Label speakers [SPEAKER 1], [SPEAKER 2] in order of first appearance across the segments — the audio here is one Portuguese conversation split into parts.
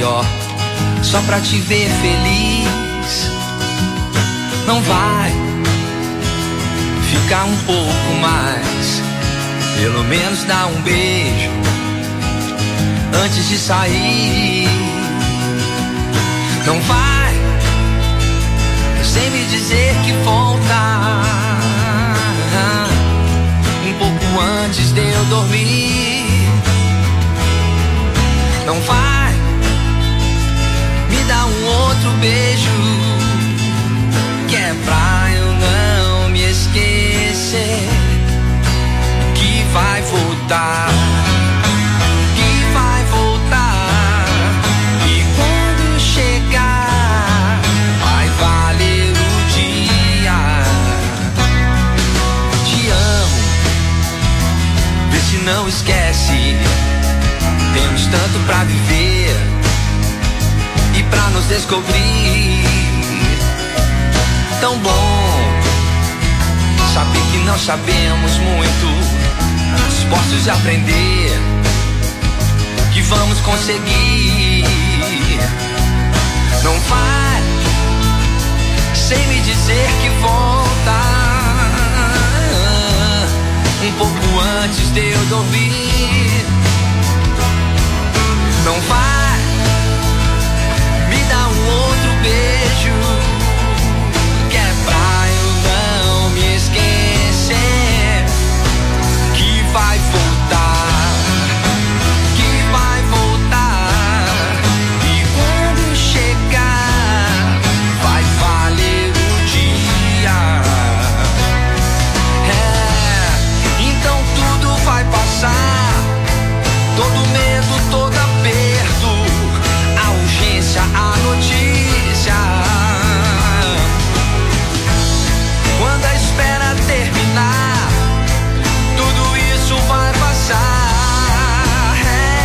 [SPEAKER 1] melhor só pra te ver feliz. Não vai ficar um pouco mais, pelo menos dá um beijo antes de sair. Não vai sem me dizer que volta um pouco antes de eu dormir. Não vai me dar um outro beijo, que é pra eu não me esquecer que vai voltar, que vai voltar. E quando chegar vai valer o dia. Te amo, vê se não esquece, temos tanto pra viver e pra nos descobrir. Tão bom saber que não sabemos muito, dispostos de aprender, que vamos conseguir. Não vai sem me dizer que volta um pouco antes de eu dormir. Não vai me dar um outro beijo, que é pra eu não me esquecer que vai voltar, que vai voltar. E quando chegar vai valer o dia. Então tudo vai passar, todo medo, todo aperto, a urgência, a notícia. Quando a espera terminar, tudo isso vai passar.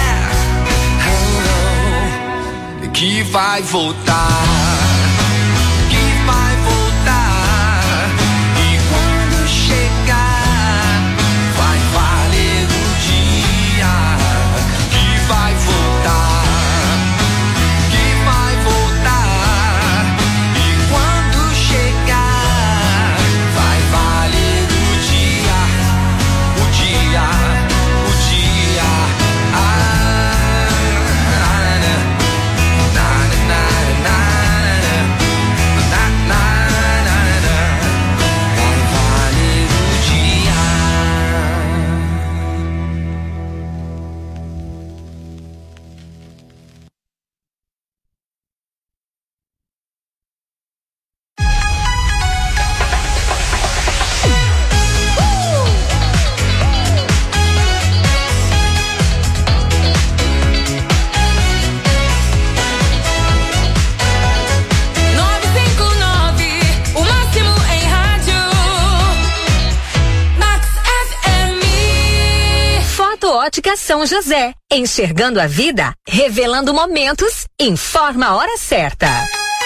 [SPEAKER 1] Que vai voltar, que vai voltar. E quando chegar vai valer o dia. Que vai voltar, que vai voltar. E quando chegar vai valer o dia, o dia, o dia. Vai valer o dia.
[SPEAKER 2] O máximo em rádio. Max FM.
[SPEAKER 3] Foto Ótica São José. Enxergando a vida, revelando momentos, informa a hora certa.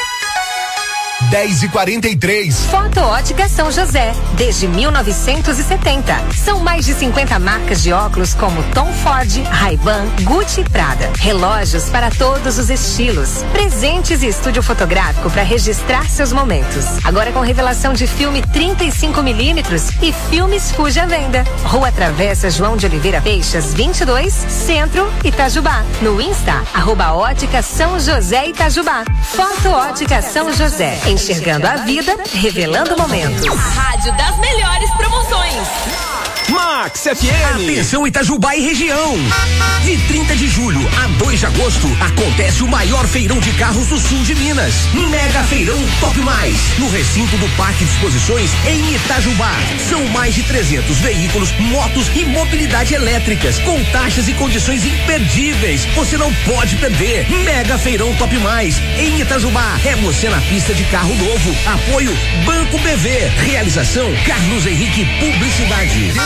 [SPEAKER 4] 10h43.
[SPEAKER 3] Foto Ótica São José, desde 1970. São mais de 50 marcas de óculos como Tom Ford, Ray-Ban, Gucci e Prada. Relógios para todos os estilos. Presentes e estúdio fotográfico para registrar seus momentos. Agora com revelação de filme 35mm e filmes Fuji à venda. Rua Travessa João de Oliveira Peixas, 22, Centro, Itajubá. No Insta, @Ótica São José Itajubá. Foto Ótica São José. Enxergando a vida, revelando momentos.
[SPEAKER 2] A rádio das melhores promoções.
[SPEAKER 5] Max FM. Atenção Itajubá e região. De 30 de julho a 2 de agosto acontece o maior feirão de carros do sul de Minas. Mega Feirão Top Mais, no recinto do Parque de Exposições em Itajubá. São mais de 300 veículos, motos e mobilidade elétricas, com taxas e condições imperdíveis. Você não pode perder. Mega Feirão Top Mais em Itajubá. É você na pista de carro novo. Apoio Banco BV. Realização Carlos Henrique Publicidade.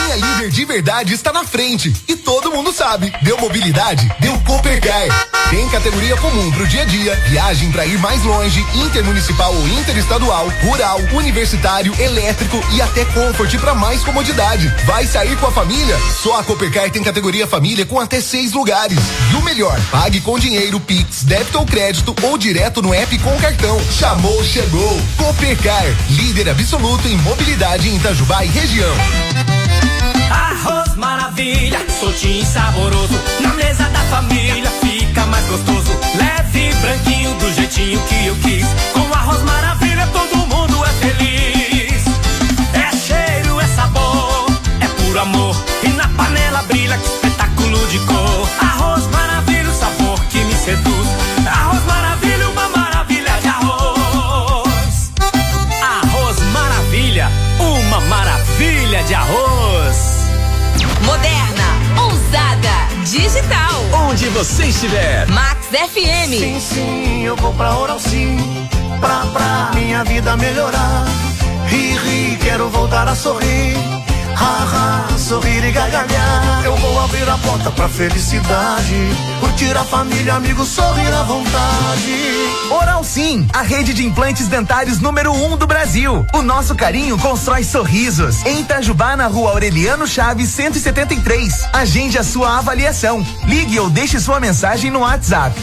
[SPEAKER 4] Quem é líder de verdade está na frente e todo mundo sabe. Deu mobilidade, deu Coopercar. Tem categoria comum pro dia a dia, viagem pra ir mais longe, intermunicipal ou interestadual, rural, universitário, elétrico e até Comfort pra mais comodidade. Vai sair com a família? Só a Coopercar tem categoria família com até 6 lugares. E o melhor, pague com dinheiro, Pix, débito ou crédito ou direto no app com cartão. Chamou, chegou. Coopercar, líder absoluto em mobilidade em Itajubá e região.
[SPEAKER 6] Arroz maravilha, soltinho e saboroso, na mesa da família fica mais gostoso. Leve, branquinho, do jeitinho que eu quis. Com arroz maravilha todo mundo é feliz. É cheiro, é sabor, é puro amor. E na panela brilha, que espetáculo de cor. Arroz maravilha, o sabor que me seduz. Arroz maravilha, uma maravilha de arroz. Arroz maravilha, uma maravilha de arroz.
[SPEAKER 2] Moderna, ousada, digital.
[SPEAKER 5] Onde você estiver.
[SPEAKER 2] Max FM.
[SPEAKER 7] Sim, sim, eu vou pra Oral Sim, pra minha vida melhorar. Ri, quero voltar a sorrir. Sorrir e gargalhar. Eu vou abrir a porta pra felicidade, curtir a família, amigos, sorrir à vontade.
[SPEAKER 8] Oral Sim, a rede de implantes dentários número 1 do Brasil. O nosso carinho constrói sorrisos. Em Itajubá, na rua Aureliano Chaves, 173. Agende a sua avaliação. Ligue ou deixe sua mensagem no WhatsApp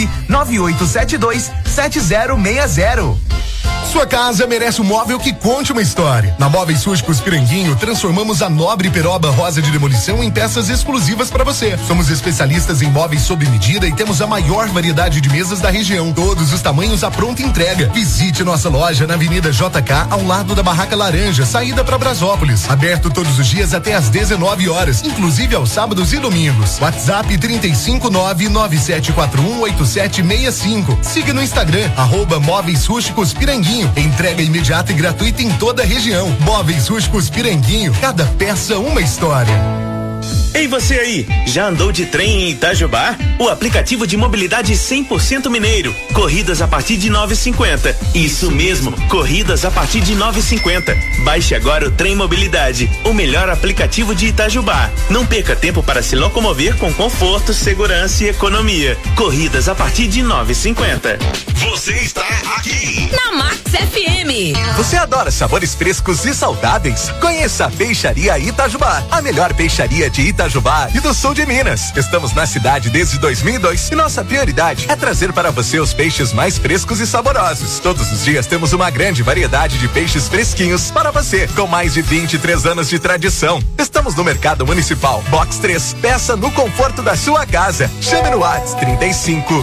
[SPEAKER 8] 998727060.
[SPEAKER 4] Sua casa merece um móvel que conte uma história. Na Móveis Rústicos Piranguinho, transformamos a nobre peroba rosa de demolição em peças exclusivas para você. Somos especialistas em móveis sob medida e temos a maior variedade de mesas da região. Todos os tamanhos à pronta entrega. Visite nossa loja na Avenida JK, ao lado da Barraca Laranja, saída para Brasópolis. Aberto todos os dias até às 19 horas, inclusive aos sábados e domingos. WhatsApp 35997418765. Siga no Instagram, @Móveis Rústicos Piranguinho. Entrega imediata e gratuita em toda a região. Móveis Rústicos Piranguinho, cada peça uma história.
[SPEAKER 9] Ei, você aí, já andou de trem em Itajubá? O aplicativo de mobilidade 100% mineiro. Corridas a partir de 9,50. Isso mesmo, corridas a partir de 9,50. Baixe agora o Trem Mobilidade, o melhor aplicativo de Itajubá. Não perca tempo para se locomover com conforto, segurança e economia. Corridas a partir de 9,50.
[SPEAKER 5] Você está aqui
[SPEAKER 2] na Max FM.
[SPEAKER 10] Você adora sabores frescos e saudáveis? Conheça a Peixaria Itajubá, a melhor peixaria de Itajubá e do sul de Minas. Estamos na cidade desde 2002 e nossa prioridade é trazer para você os peixes mais frescos e saborosos. Todos os dias temos uma grande variedade de peixes fresquinhos para você, com mais de 23 anos de tradição. Estamos no Mercado Municipal, Box 3. Peça no conforto da sua casa. Chame no WhatsApp 35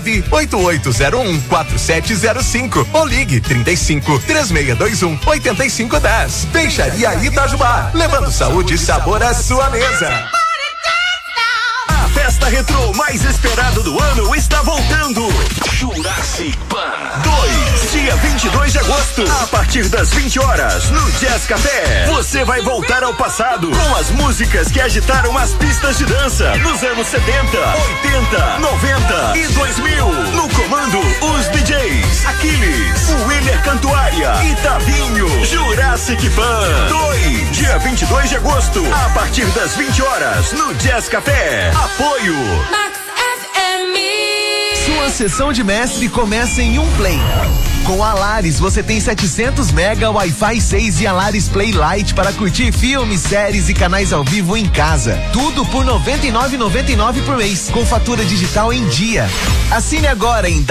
[SPEAKER 10] 988014705 ou ligue 35 3621 8510. Peixaria Itajubá, levando saúde e sabor à sua mesa.
[SPEAKER 5] A festa retrô mais esperada do ano está voltando. Jurassic Pan 2, dia 22 de agosto, a partir das 20 horas, no Jazz Café. Você vai voltar ao passado com as músicas que agitaram as pistas de dança nos anos 70, 80, 90 e 2000. No comando, os DJs Aquiles, Willer Cantuária e Tavinho. Jurassic Pan 2, dia 22 de agosto, a partir das 20 horas, no Jazz Café. Apoio
[SPEAKER 2] Max FM.
[SPEAKER 8] Sua sessão de mestre começa em um play. Com a Lares você tem 700 mega Wi-Fi 6 e a Lares Play Lite para curtir filmes, séries e canais ao vivo em casa. Tudo por R$ 99,99 por mês, com fatura digital em dia. Assine agora em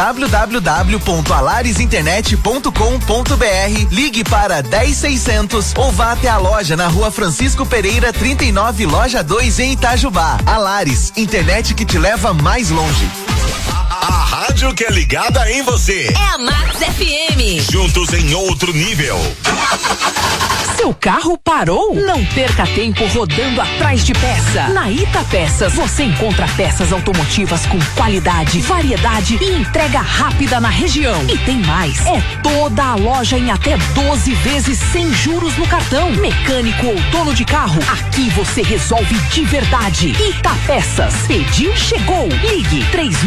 [SPEAKER 8] www.alaresinternet.com.br, ligue para 10600 ou vá até a loja na Rua Francisco Pereira 39, loja 2 em Itajubá. Alares, internet que te leva mais longe.
[SPEAKER 5] A rádio que é ligada em você.
[SPEAKER 2] É a Max FM.
[SPEAKER 5] Juntos em outro nível.
[SPEAKER 11] Seu carro parou? Não perca tempo rodando atrás de peça. Na Ita Peças você encontra peças automotivas com qualidade, variedade e entrega rápida na região. E tem mais, é toda a loja em até 12 vezes sem juros no cartão. Mecânico ou dono de carro, aqui você resolve de verdade. Ita Peças, pediu, chegou. Ligue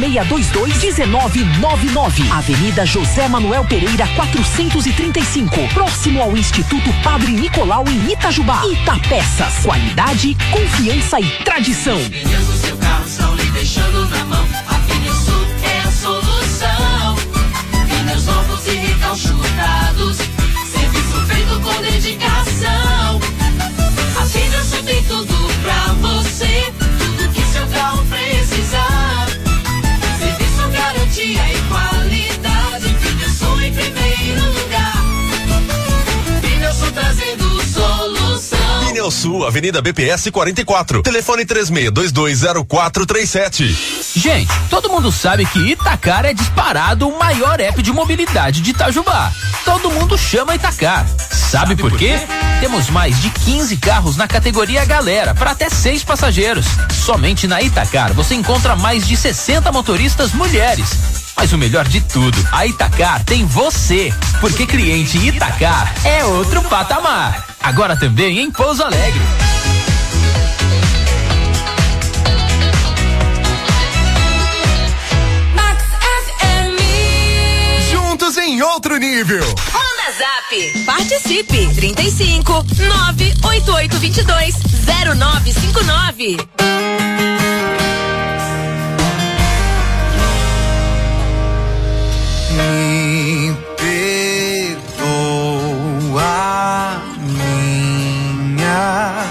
[SPEAKER 11] 3622-1999. Avenida José Manuel Pereira 435, próximo ao Instituto Padre Nicolau em Itajubá. Itapeças, qualidade, confiança e tradição.
[SPEAKER 6] Pneus do seu carro estão lhe deixando na mão. A Pneusul é a solução. Pneus novos e recalchutados. Serviço feito com dedicação. A Pneusul tem tudo pra você. Tudo que seu carro precisar. Serviço, garantia e qualidade. Pneusul em primeiro lugar. Pneusul trazendo solução.
[SPEAKER 12] Pneusul, Avenida BPS 44. Telefone 36220437.
[SPEAKER 13] Gente, todo mundo sabe que Itacar é disparado o maior app de mobilidade de Itajubá. Todo mundo chama Itacar. Sabe por quê? Temos mais de 15 carros na categoria Galera, para até 6 passageiros. Somente na Itacar você encontra mais de 60 motoristas mulheres. Mas o melhor de tudo, a Itacar tem você, porque cliente Itacar é outro patamar. Agora também em Pouso Alegre.
[SPEAKER 2] Max FM.
[SPEAKER 4] Juntos em outro nível.
[SPEAKER 2] Manda Zap. Participe. 35 98822 0959.
[SPEAKER 1] Me perdoa minha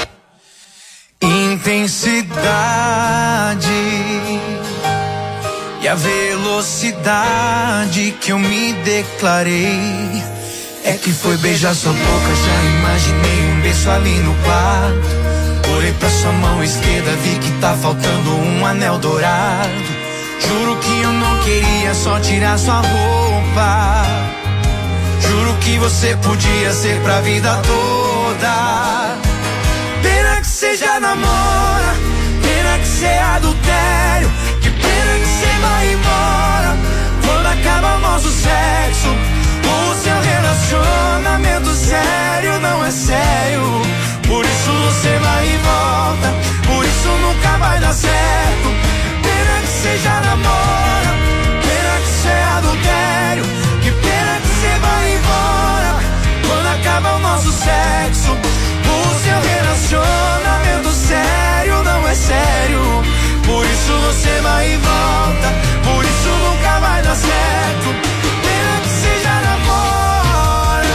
[SPEAKER 1] intensidade e a velocidade que eu me declarei. É que foi beijar sua boca, já imaginei um beijo ali no quarto. Olhei pra sua mão esquerda, vi que tá faltando um anel dourado. Juro que eu não queria só tirar sua roupa. Juro que você podia ser pra vida toda. Pena que você já namora, pena que você é adultério. Que pena que você vai embora quando acaba o nosso sexo. O seu relacionamento sério não é sério. Por isso você vai e volta, por isso nunca vai dar certo. Pena que você já namora, pena que você é adultério. Que pena que você vai embora quando acaba o nosso sexo. O seu relacionamento sério não é sério. Por isso você vai e volta, por isso nunca vai dar certo. Pena que você já namora.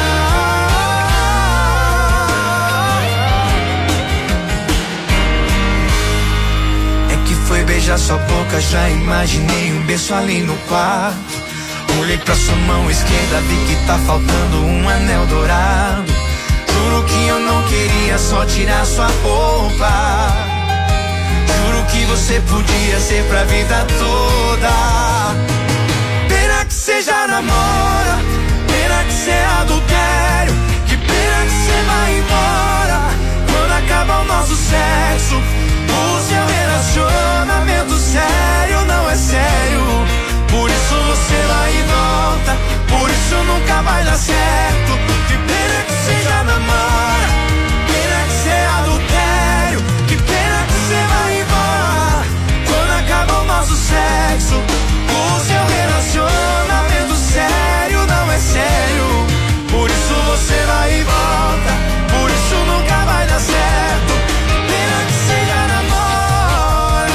[SPEAKER 1] É que foi beijar sua boca, já imaginei um beijo ali no quarto. Olhei pra sua mão esquerda, vi que tá faltando um anel dourado. Juro que eu não queria só tirar sua roupa. Juro que você podia ser pra vida toda. Pena que você já namora, pena que você é adultério. Que pena que você vai embora quando acaba o nosso sexo. O seu relacionamento sério não é sério. Por isso você vai e volta, por isso nunca vai dar certo. Que pena que você já namora, pena que você é adultério. Que pena que você vai embora quando acaba o nosso sexo. O seu relacionamento sério não é sério. Por isso você vai e volta, por isso nunca vai dar certo. Pena que você já namora.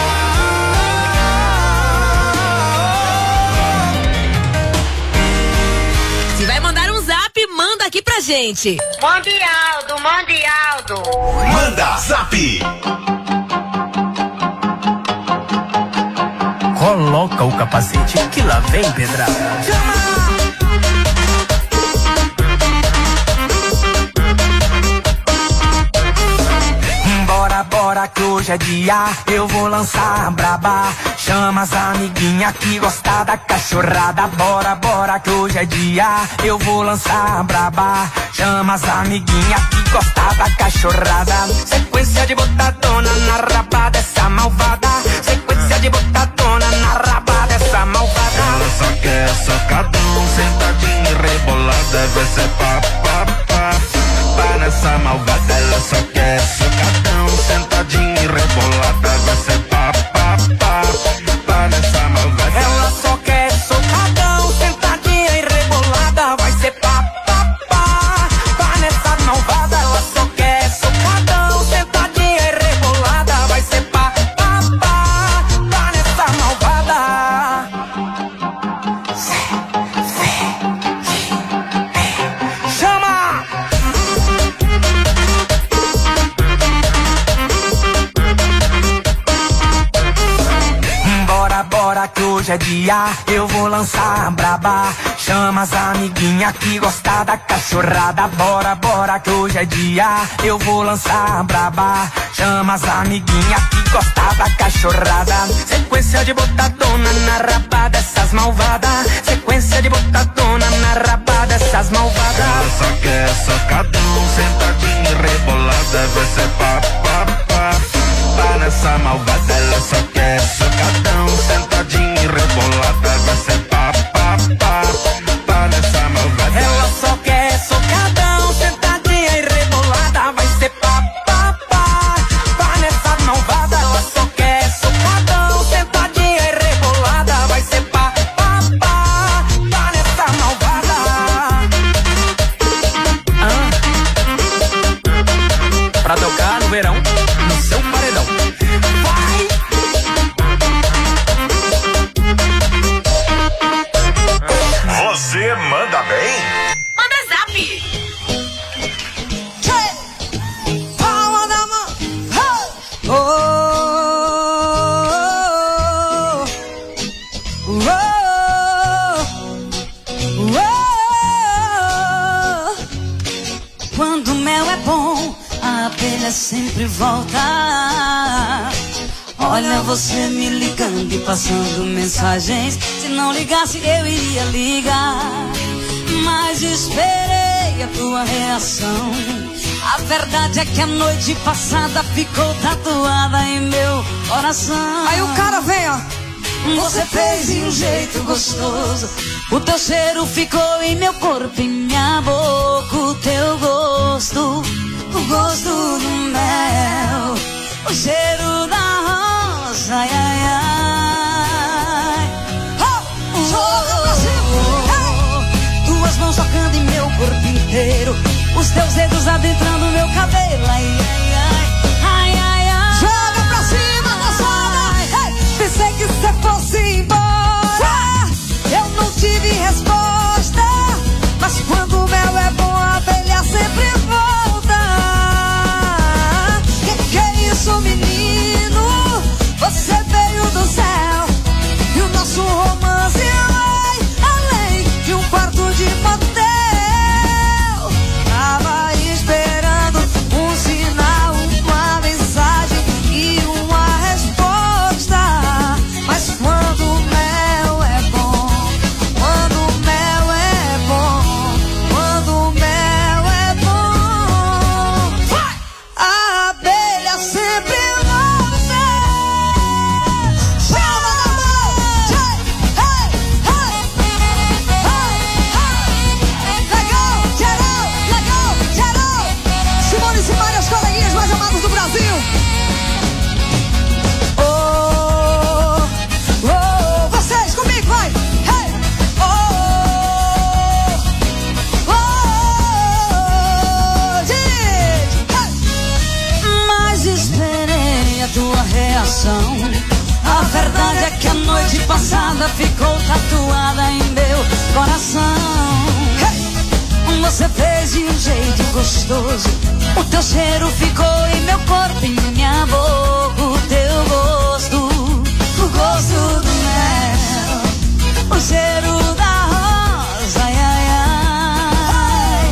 [SPEAKER 2] Se vai mandar um zap, manda aqui pra gente.
[SPEAKER 14] Mande Aldo.
[SPEAKER 12] Manda Zap.
[SPEAKER 6] Coloca o capacete que lá vem pedrada. Bora que hoje é dia, eu vou lançar a braba. Chama as amiguinhas que gostam da cachorrada. Bora que hoje é dia, eu vou lançar a braba. Chama as amiguinhas que gostam da cachorrada. Sequência de botadona na raba dessa malvada. Sequência de botadona na raba dessa malvada.
[SPEAKER 15] Ela só quer socadão, sentadinha e rebolada. Vai ser pá, pá, pá. Pá nessa malvada, ela só quer socadão, sentadinha e rebolada. Vai ser pá, pá, pá. Pá nessa malvada.
[SPEAKER 6] Ela só quer socadão, sentadinha e rebolada. Vai ser pá, pá, pá. Pá nessa malvada. hoje é dia, eu vou lançar a braba. Chama as amiguinha que gosta da cachorrada. Bora, bora que hoje é dia, eu vou lançar a braba. Chama as amiguinha que gosta da cachorrada. Sequência de botadona na raba dessas malvadas. Sequência de botadona na raba dessas malvadas.
[SPEAKER 15] Ela só quer socadão, sentadinha e rebolada. Vai ser pá, pá, pá. Pá nessa malvada, ela só quer socadão, sentadinha e rebolada. Vai ser pá, pá, pá. Pá nessa malvada.
[SPEAKER 6] Ela só quer socadão, sentadinha e rebolada. Vai ser pá, pá, pá. Pá nessa malvada. Ela só quer socadão, sentadinha e rebolada. Vai ser pá, pá, pá. Pá nessa malvada. Pra tocar no verão, no seu paredão. Vai!
[SPEAKER 12] Você manda bem?
[SPEAKER 2] Manda zap.
[SPEAKER 16] Palma da mão. Oh, oh, oh, oh. Quando o mel é bom, a abelha sempre volta. Olha você me ligando e passando mensagens. Se não ligasse eu iria ligar, mas esperei a tua reação. A verdade é que a noite passada ficou tatuada em meu coração. Aí o cara vem, ó. Você fez de um jeito gostoso. O teu cheiro ficou em meu corpo, em minha boca. O teu gosto, o gosto do mel, o cheiro da rosa, ai, ai, ai. Joga pra cima. Tuas mãos tocando em meu corpo inteiro, os teus dedos adentrando meu cabelo, ai, ai, ai, ai, ai, ai. Joga pra cima, moçada. Pensei que você fosse embora, eu não tive resposta, mas quando o mel é bom, a abelha sempre volta. Que é isso, menino? Você veio do céu e o nosso romance vai além de um quarto de motel. Tava esperando um sinal, uma mensagem e uma resposta. Mas quando o mel é bom, quando o mel é bom, quando o mel é bom, a abelha sempre volta. Palma na mão. Hey, hey, hey. Legal, geral. Simone e Simaria, as coleguinhas mais amadas do Brasil. Oh, oh, vocês comigo, vai. Hey, oh, oh, gente. Hey. Mas esperei a tua reação. A verdade é que a noite passada ficou tatuada em meu coração. Hey. Você fez de um jeito gostoso, o teu cheiro ficou em meu corpo, em minha boca. O teu gosto, o gosto do mel, o cheiro da rosa, ai, ai, ai.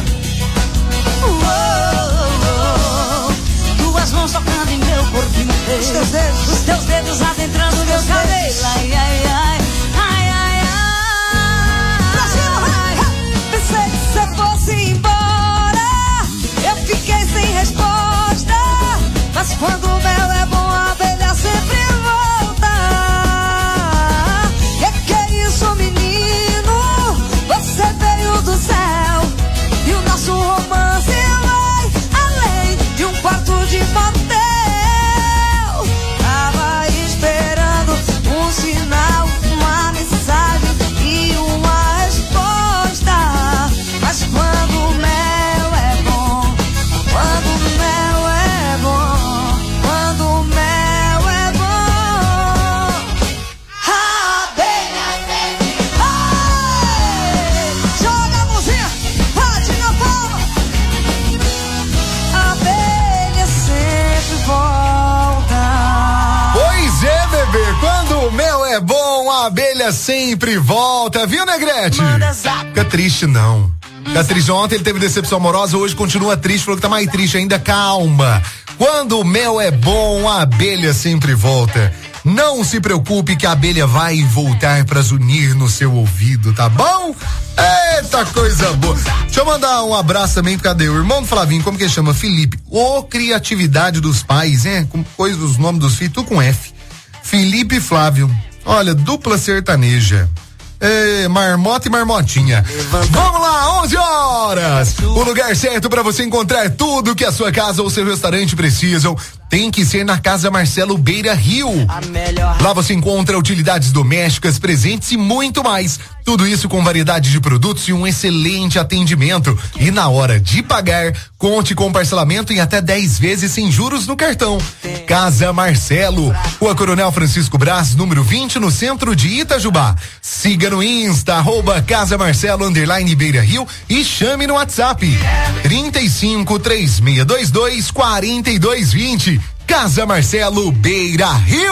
[SPEAKER 16] Tuas mãos tocando em meu corpo inteiro, os teus dedos adentrando meu cabelo, ai, ai, ai, ai, ai, ai. Pra cima, vai. Pensei que você fosse embora, eu fiquei sem resposta, mas quando o mel é bom, a abelha sempre volta.
[SPEAKER 17] dia sempre volta, viu, Negrete? Fica triste não. Fica triste. Ontem ele teve decepção amorosa, hoje continua triste, falou que tá mais triste ainda. Calma. Quando o mel é bom, a abelha sempre volta. Não se preocupe que a abelha vai voltar pra zunir no seu ouvido, tá bom? Eita, coisa boa. Deixa eu mandar um abraço também, cadê? O irmão do Flavinho, como que ele chama? Felipe. Ô, criatividade dos pais, com coisa, os nomes dos filhos, tudo com F. Felipe e Flávio. Olha, dupla sertaneja. Marmota e marmotinha. Vamos lá, 11 horas. O lugar certo para você encontrar tudo que a sua casa ou seu restaurante precisam tem que ser na Casa Marcelo Beira Rio. Lá você encontra utilidades domésticas, presentes e muito mais. Tudo isso com variedade de produtos e um excelente atendimento. E na hora de pagar, conte com parcelamento em até 10 vezes sem juros no cartão. Casa Marcelo, Rua Coronel Francisco Brás, número 20, no centro de Itajubá. Siga no Insta, @Casa Marcelo _Beira Rio e chame no WhatsApp 353622 4220. Casa Marcelo Beira Rio.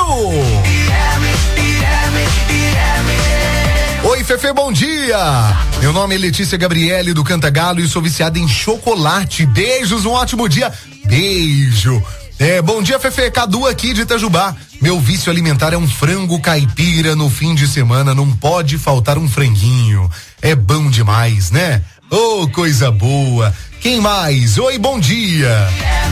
[SPEAKER 17] Oi, Fefe, bom dia. Meu nome é Letícia Gabriele do Cantagalo e sou viciada em chocolate. Beijos, um ótimo dia. Beijo. Bom dia, Fefe. Cadu aqui de Itajubá. Meu vício alimentar é um frango caipira. No fim de semana não pode faltar um franguinho. É bom demais, né? Oh, coisa boa. Quem mais? Oi, bom dia.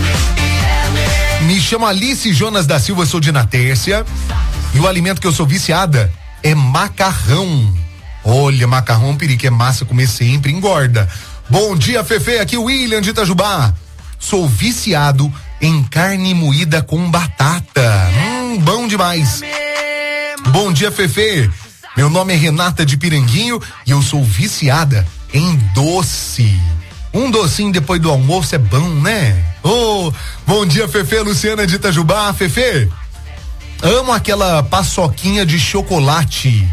[SPEAKER 17] Me chamo Alice Jonas da Silva, sou de Natércia. E o alimento que eu sou viciada é macarrão. Olha, macarrão, perigo, é massa, comer sempre engorda. Bom dia, Fefe, aqui o William de Itajubá. Sou viciado em carne moída com batata. Bom demais. Bom dia, Fefe. Meu nome é Renata de Piranguinho e eu sou viciada em doce. Um docinho depois do almoço é bom, né? Oh, bom dia, Fefe, Luciana de Itajubá. Fefe, amo aquela paçoquinha de chocolate.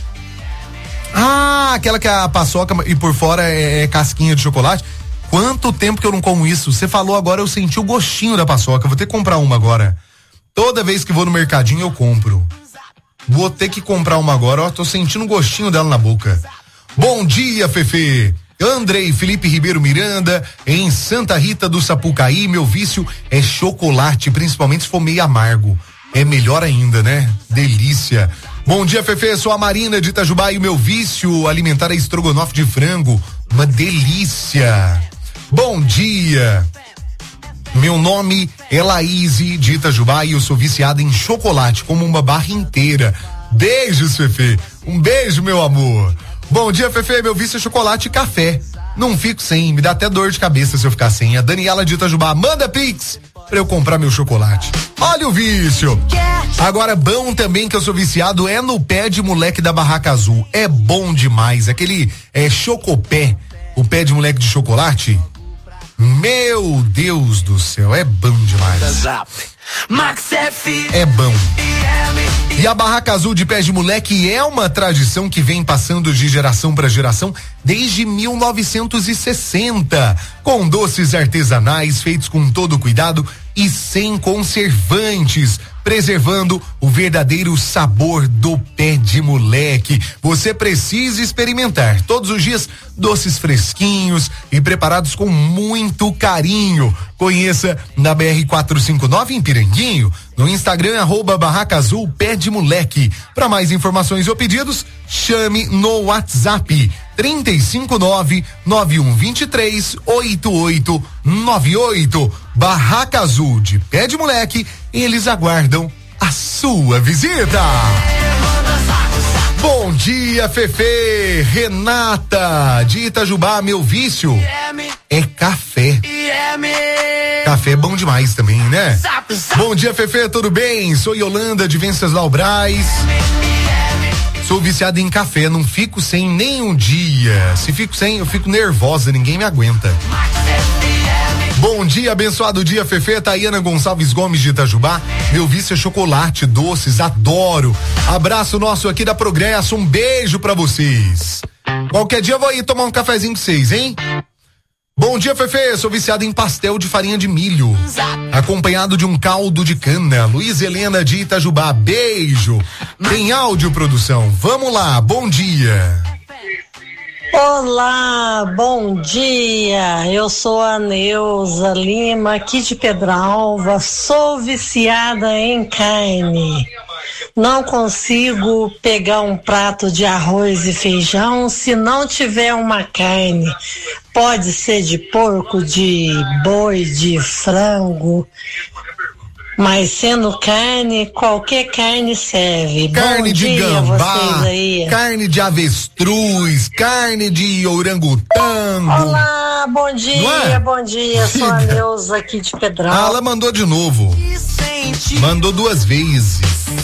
[SPEAKER 17] Ah, aquela que a paçoca e por fora é casquinha de chocolate. Quanto tempo que eu não como isso? Você falou agora, eu senti o gostinho da paçoca. Vou ter que comprar uma agora. Toda vez que vou no mercadinho eu compro. Vou ter que comprar uma agora, ó, tô sentindo o gostinho dela na boca. Bom dia, Fefe. Andrei Felipe Ribeiro Miranda, em Santa Rita do Sapucaí. Meu vício é chocolate, principalmente se for meio amargo. É melhor ainda, né? Delícia. Bom dia, Fefe, sou a Marina de Itajubá e o meu vício alimentar é estrogonofe de frango. Uma delícia. Bom dia. Meu nome é Laíse de Itajubá e eu sou viciada em chocolate, como uma barra inteira. Beijos, Fefe. Um beijo, meu amor. Bom dia, Fefe, meu vício é chocolate e café. Não fico sem, me dá até dor de cabeça se eu ficar sem. A Daniela de Itajubá, manda pix pra eu comprar meu chocolate. Olha o vício. Agora, bom também que eu sou viciado é no pé de moleque da Barraca Azul. É bom demais, aquele chocopé, o pé de moleque de chocolate. Meu Deus do céu, é bom demais. É bom. E a Barraca Azul de Pé de Moleque é uma tradição que vem passando de geração para geração desde 1960, com doces artesanais feitos com todo cuidado e sem conservantes, preservando o verdadeiro sabor do pé de moleque. Você precisa experimentar todos os dias doces fresquinhos e preparados com muito carinho. Conheça na BR-459 em Piranguinho, no Instagram @Barraca Azul Pé de Moleque. Para mais informações ou pedidos, chame no WhatsApp 359-9123-8898. Barraca Azul de Pé de Moleque, eles aguardam a sua visita. Bom dia, Fefe. Renata de Itajubá, meu vício é café. Café é bom demais também, né? Bom dia, Fefe, tudo bem? Sou Yolanda de Venceslau Braz. Sou viciado em café, não fico sem nem um dia. Se fico sem, eu fico nervosa, ninguém me aguenta. Bom dia, abençoado dia, Fefe. Taiana Gonçalves Gomes de Itajubá. Meu vício é chocolate, doces, adoro. Abraço nosso aqui da Progresso, um beijo pra vocês. Qualquer dia eu vou ir tomar um cafezinho com vocês, hein? Bom dia, Fefe. Sou viciado em pastel de farinha de milho, acompanhado de um caldo de cana. Luiz Helena de Itajubá. Beijo. Tem áudio, produção. Vamos lá. Bom dia.
[SPEAKER 18] Olá, bom dia. Eu sou a Neuza Lima, aqui de Pedralva. Sou viciada em carne. Não consigo pegar um prato de arroz e feijão se não tiver uma carne. Pode ser de porco, de boi, de frango. Mas sendo carne, qualquer carne serve.
[SPEAKER 17] Carne
[SPEAKER 18] Bom
[SPEAKER 17] de
[SPEAKER 18] dia
[SPEAKER 17] gambá,
[SPEAKER 18] vocês aí.
[SPEAKER 17] carne de avestruz, carne de orangotango.
[SPEAKER 18] Olá, bom dia, bom dia. Sou a Neuza aqui de Pedralva.
[SPEAKER 17] Ela mandou de novo. Mandou 2 vezes.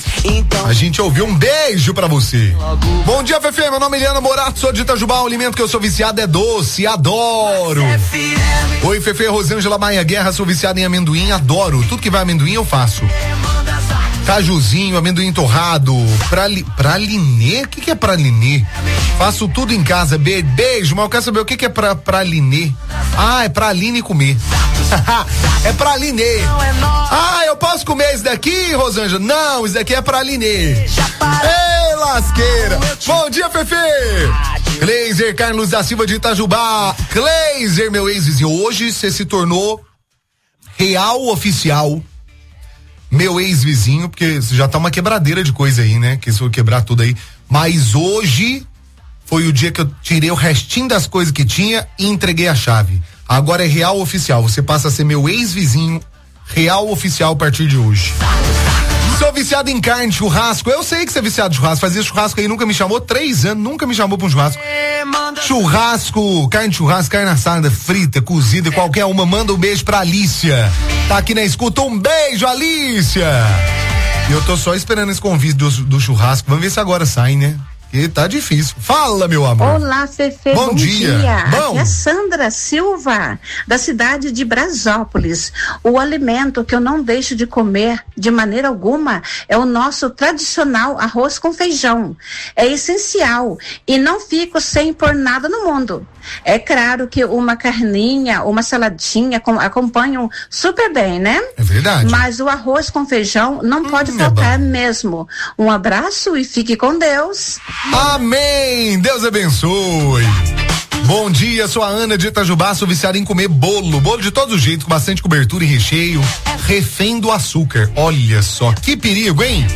[SPEAKER 17] A gente ouviu. Um beijo pra você. Bom dia, Fefe. Meu nome é Eliana Morato, sou de Itajubá. O alimento que eu sou viciado é doce, adoro. Oi, Fefe. Rosângela Maia Guerra, sou viciado em amendoim, adoro. Tudo que vai amendoim eu faço. Cajuzinho, amendoim torrado, pralinê? O que é pralinê? Faço tudo em casa. Beijo, mas eu quero saber o que é pralinê. Ah, é praline comer. É pralinê. Ah, eu posso comer isso daqui, Rosângela? Não, isso daqui é pralinê. Ei, lasqueira. Bom dia, Fefe. Cleiser Carlos da Silva de Itajubá. Cleiser, meu ex-vizinho. Hoje você se tornou real oficial. Meu ex-vizinho, porque já tá uma quebradeira de coisa aí, né? Que se eu quebrar tudo aí. Mas hoje foi o dia que eu tirei o restinho das coisas que tinha e entreguei a chave. Agora é real oficial. Você passa a ser meu ex-vizinho real oficial a partir de hoje. Sou viciado em carne, churrasco. Eu sei que você é viciado em churrasco. Fazia churrasco aí, nunca me chamou. 3 anos, nunca me chamou pra um churrasco. Churrasco, carne de churrasco, carne assada, frita, cozida, qualquer uma. Manda um beijo pra Alícia. Tá aqui na escuta. Um beijo, Alícia. E eu tô só esperando esse convite do churrasco. Vamos ver se agora sai, né? Porque tá difícil. Fala, meu amor.
[SPEAKER 19] Olá, Fefe. Bom dia.
[SPEAKER 17] Bom.
[SPEAKER 19] Aqui é Sandra Silva, da cidade de Brasópolis. O alimento que eu não deixo de comer de maneira alguma é o nosso tradicional arroz com feijão. É essencial e não fico sem por nada no mundo. É claro que uma carninha, uma saladinha acompanham super bem, né?
[SPEAKER 17] É verdade.
[SPEAKER 19] Mas o arroz com feijão não pode faltar mesmo. Um abraço e fique com Deus.
[SPEAKER 17] Amém! Deus abençoe. Bom dia, sou a Ana de Itajubá, sou viciada em comer bolo de todo jeito, com bastante cobertura e recheio, refém do açúcar. Olha só, que perigo, hein?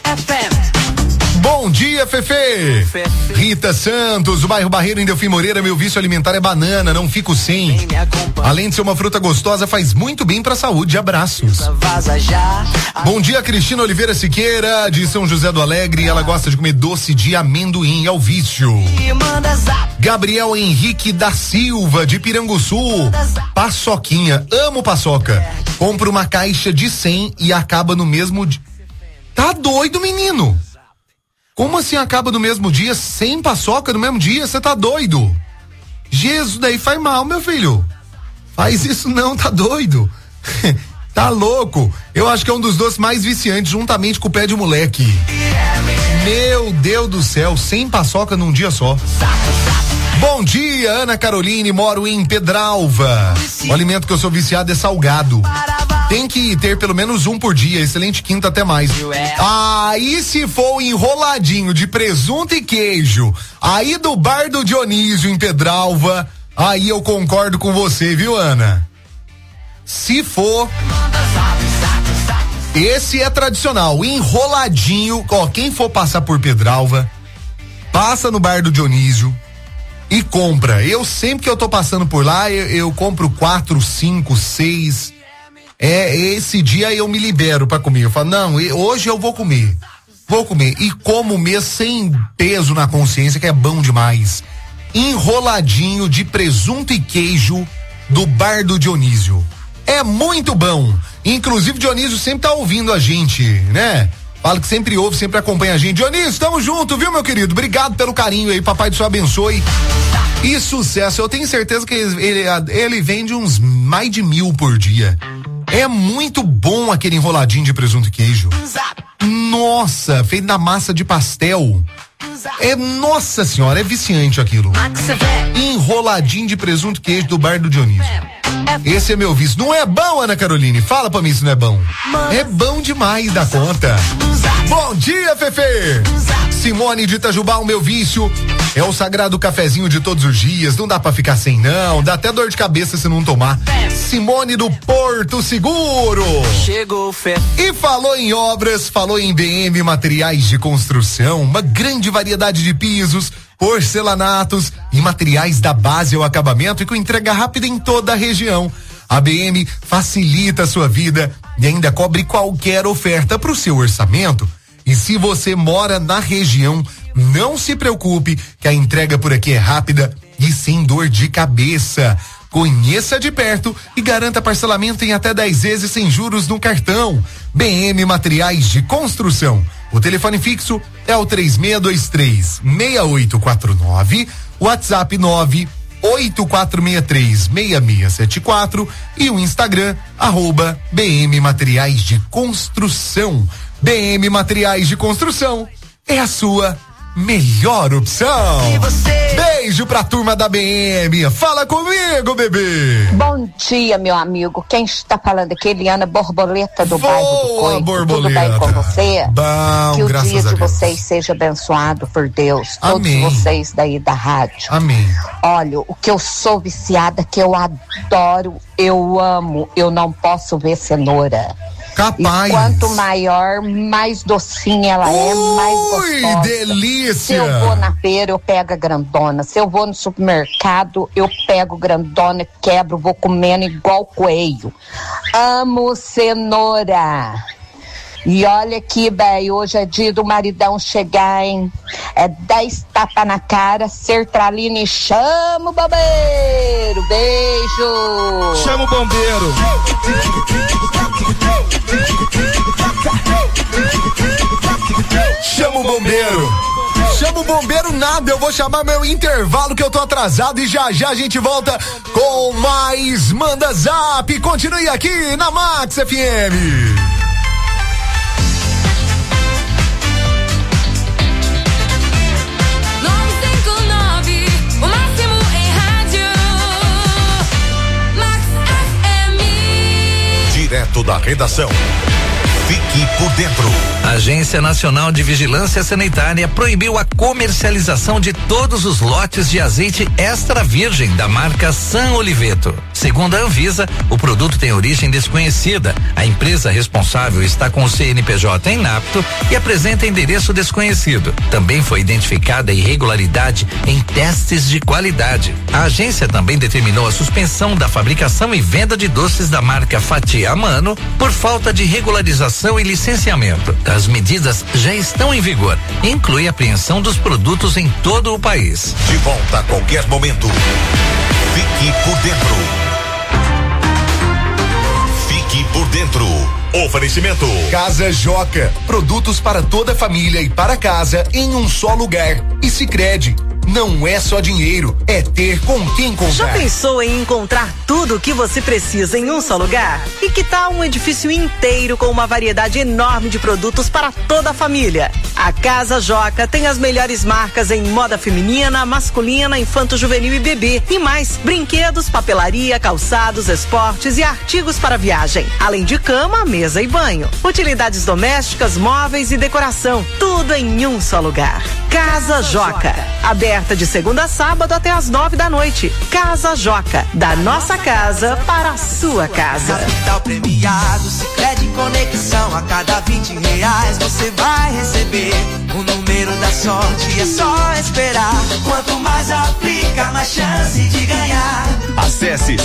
[SPEAKER 17] Bom dia, Fefe. Rita Santos, o bairro Barreiro em Delfim Moreira, meu vício alimentar é banana, não fico sem. Além de ser uma fruta gostosa, faz muito bem pra saúde. Abraços. Bom dia, Cristina Oliveira Siqueira, de São José do Alegre, ela gosta de comer doce de amendoim, é o vício. Gabriel Henrique da Silva, de Piranguçu, paçoquinha, amo paçoca. Compro uma caixa de 100 e acaba no mesmo dia. Tá doido, menino? Como assim acaba no mesmo dia, sem paçoca no mesmo dia? Você tá doido? Jesus, daí faz mal, meu filho. Faz isso não, tá doido? Tá louco? Eu acho que é um dos doces mais viciantes, juntamente com o pé de moleque. Meu Deus do céu, sem paçoca num dia só. Bom dia, Ana Caroline, moro em Pedralva. O alimento que eu sou viciado é salgado. Tem que ter pelo menos um por dia, excelente quinta, até mais. Aí se for enroladinho de presunto e queijo, aí do bar do Dionísio em Pedralva, aí eu concordo com você, viu, Ana? Se for, esse é tradicional, enroladinho, ó, quem for passar por Pedralva, passa no bar do Dionísio e compra. Eu sempre que eu tô passando por lá, eu compro 4, 5, 6. Esse dia eu me libero pra comer. Eu falo, não, hoje eu vou comer. E como mesmo sem peso na consciência, que é bom demais. Enroladinho de presunto e queijo do bar do Dionísio. É muito bom. Inclusive, Dionísio sempre tá ouvindo a gente, né? Fala que sempre ouve, sempre acompanha a gente. Dionísio, tamo junto, viu, meu querido? Obrigado pelo carinho aí, papai do céu abençoe. E sucesso. Eu tenho certeza que ele vende uns mais de 1.000 por dia. É muito bom aquele enroladinho de presunto e queijo. Nossa, feito na massa de pastel. Nossa senhora, é viciante aquilo. Enroladinho de presunto e queijo do bar do Dionísio. Esse é meu vício. Não é bom, Ana Caroline? Fala pra mim se não é bom. É bom demais da conta. Bom dia, Fefe. Simone de Itajubá, o meu vício é o sagrado cafezinho de todos os dias. Não dá pra ficar sem, não. Dá até dor de cabeça se não tomar. Simone do Porto Seguro.
[SPEAKER 6] Chegou, Fé.
[SPEAKER 17] E falou em obras, falou em BM Materiais de Construção. Uma grande variedade de pisos, porcelanatos e materiais da base ao acabamento e com entrega rápida em toda a região. A BM facilita a sua vida e ainda cobre qualquer oferta para o seu orçamento. E se você mora na região, não se preocupe que a entrega por aqui é rápida e sem dor de cabeça. Conheça de perto e garanta parcelamento em até 10 vezes sem juros no cartão. BM Materiais de Construção. O telefone fixo é o 3623-6849, WhatsApp 98463-6674 e o Instagram @BM Materiais de Construção. BM Materiais de Construção é a sua melhor opção. Beijo pra turma da BM. Fala comigo, bebê.
[SPEAKER 20] Bom dia, meu amigo. Quem está falando aqui? Eliana Borboleta do bairro do Coito.
[SPEAKER 17] Borboleta.
[SPEAKER 20] Tudo bem com você?
[SPEAKER 17] Bom,
[SPEAKER 20] que o
[SPEAKER 17] graças
[SPEAKER 20] dia
[SPEAKER 17] a
[SPEAKER 20] de
[SPEAKER 17] Deus.
[SPEAKER 20] vocês seja abençoado por Deus.
[SPEAKER 17] Amém.
[SPEAKER 20] Todos vocês daí da rádio.
[SPEAKER 17] Amém.
[SPEAKER 20] Olha, o que eu sou viciada, que eu adoro, eu amo, eu não posso ver cenoura.
[SPEAKER 17] Capaz.
[SPEAKER 20] E quanto maior, mais docinha ela é, mais gostosa.
[SPEAKER 17] Delícia.
[SPEAKER 20] Se eu vou na feira, eu pego a grandona. Se eu vou no supermercado, eu pego grandona, quebro, vou comendo igual coelho. Amo cenoura. E olha aqui, bem, hoje é dia do maridão chegar, hein? É 10 tapas na cara, sertralina e chama o bombeiro. Beijo.
[SPEAKER 6] Chama o bombeiro.
[SPEAKER 17] Chama o bombeiro. Chama o bombeiro nada, eu vou chamar meu intervalo que eu tô atrasado e já já a gente volta com mais Manda Zap. Continue aqui na Max FM.
[SPEAKER 12] Direto da redação. Fique por dentro.
[SPEAKER 5] A Agência Nacional de Vigilância Sanitária proibiu a comercialização de todos os lotes de azeite extra virgem da marca San Oliveto. Segundo a Anvisa, o produto tem origem desconhecida. A empresa responsável está com o CNPJ inapto e apresenta endereço desconhecido. Também foi identificada irregularidade em testes de qualidade. A agência também determinou a suspensão da fabricação e venda de doces da marca Fatia Mano por falta de regularização e licenciamento. As medidas já estão em vigor. Inclui a apreensão dos produtos em todo o país.
[SPEAKER 12] De volta a qualquer momento. Fique por dentro. Fique por dentro. Oferecimento.
[SPEAKER 17] Casa Joca. Produtos para toda a família e para casa em um só lugar. E Sicredi. Não é só dinheiro, é ter com quem comprar.
[SPEAKER 21] Já pensou em encontrar tudo o que você precisa em um só lugar? E que tal um edifício inteiro com uma variedade enorme de produtos para toda a família? A Casa Joca tem as melhores marcas em moda feminina, masculina, infanto-juvenil e bebê. E mais, brinquedos, papelaria, calçados, esportes e artigos para viagem. Além de cama, mesa e banho. Utilidades domésticas, móveis e decoração. Tudo em um só lugar. Casa Joca. Aberta de segunda a sábado até às 9 da noite. Casa Joca, da nossa casa para a sua casa.
[SPEAKER 22] Capital premiado, Sicredi Conexão. A cada R$20 você vai receber o número da sorte. É só esperar. Quanto mais aplica, mais chance de ganhar.
[SPEAKER 12] Acesse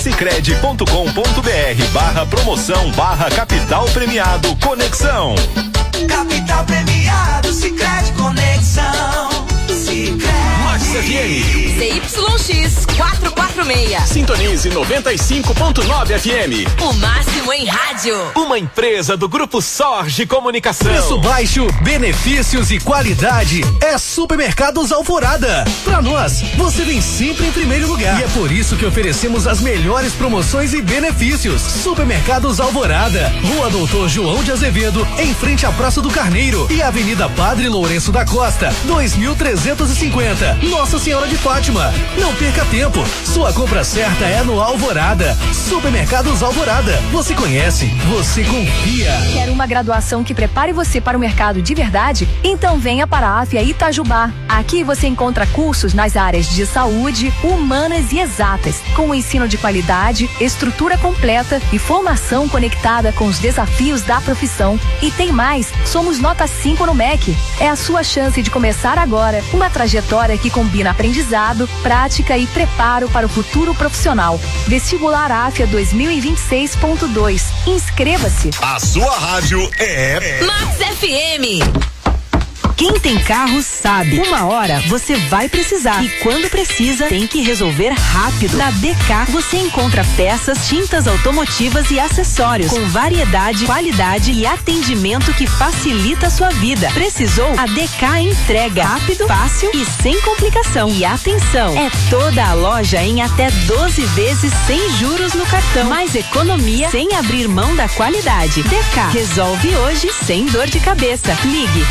[SPEAKER 12] sicredi.com.br/promoção/capital premiado Conexão.
[SPEAKER 22] Capital premiado, Sicredi Conexão. Sicredi.
[SPEAKER 5] FM.
[SPEAKER 2] ZYX 446.
[SPEAKER 5] Sintonize 95.9 FM.
[SPEAKER 2] O máximo em rádio.
[SPEAKER 5] Uma empresa do Grupo Sorge Comunicação.
[SPEAKER 3] Preço baixo, benefícios e qualidade. É Supermercados Alvorada. Pra nós, você vem sempre em primeiro lugar. E é por isso que oferecemos as melhores promoções e benefícios. Supermercados Alvorada. Rua Doutor João de Azevedo, em frente à Praça do Carneiro. E Avenida Padre Lourenço da Costa, 2350. Nossa Senhora de Fátima. Não perca tempo. Sua compra certa é no Alvorada. Supermercados Alvorada. Você conhece, você confia.
[SPEAKER 7] Quer uma graduação que prepare você para o mercado de verdade? Então venha para a AFIA Itajubá. Aqui você encontra cursos nas áreas de saúde, humanas e exatas, com ensino de qualidade, estrutura completa e formação conectada com os desafios da profissão. E tem mais, somos nota 5 no MEC. É a sua chance de começar agora uma trajetória que combina aprendizado, prática e preparo para o futuro profissional. Vestibular AFIA 2026.2. Inscreva-se.
[SPEAKER 12] A sua rádio é
[SPEAKER 2] Max FM.
[SPEAKER 21] Quem tem carro sabe. Uma hora você vai precisar. E quando precisa, tem que resolver rápido. Na DK você encontra peças, tintas automotivas e acessórios com variedade, qualidade e atendimento que facilita a sua vida. Precisou? A DK entrega rápido, fácil e sem complicação. E atenção, é toda a loja em até 12 vezes sem juros no cartão. Mais economia sem abrir mão da qualidade. DK resolve hoje sem dor de cabeça. Ligue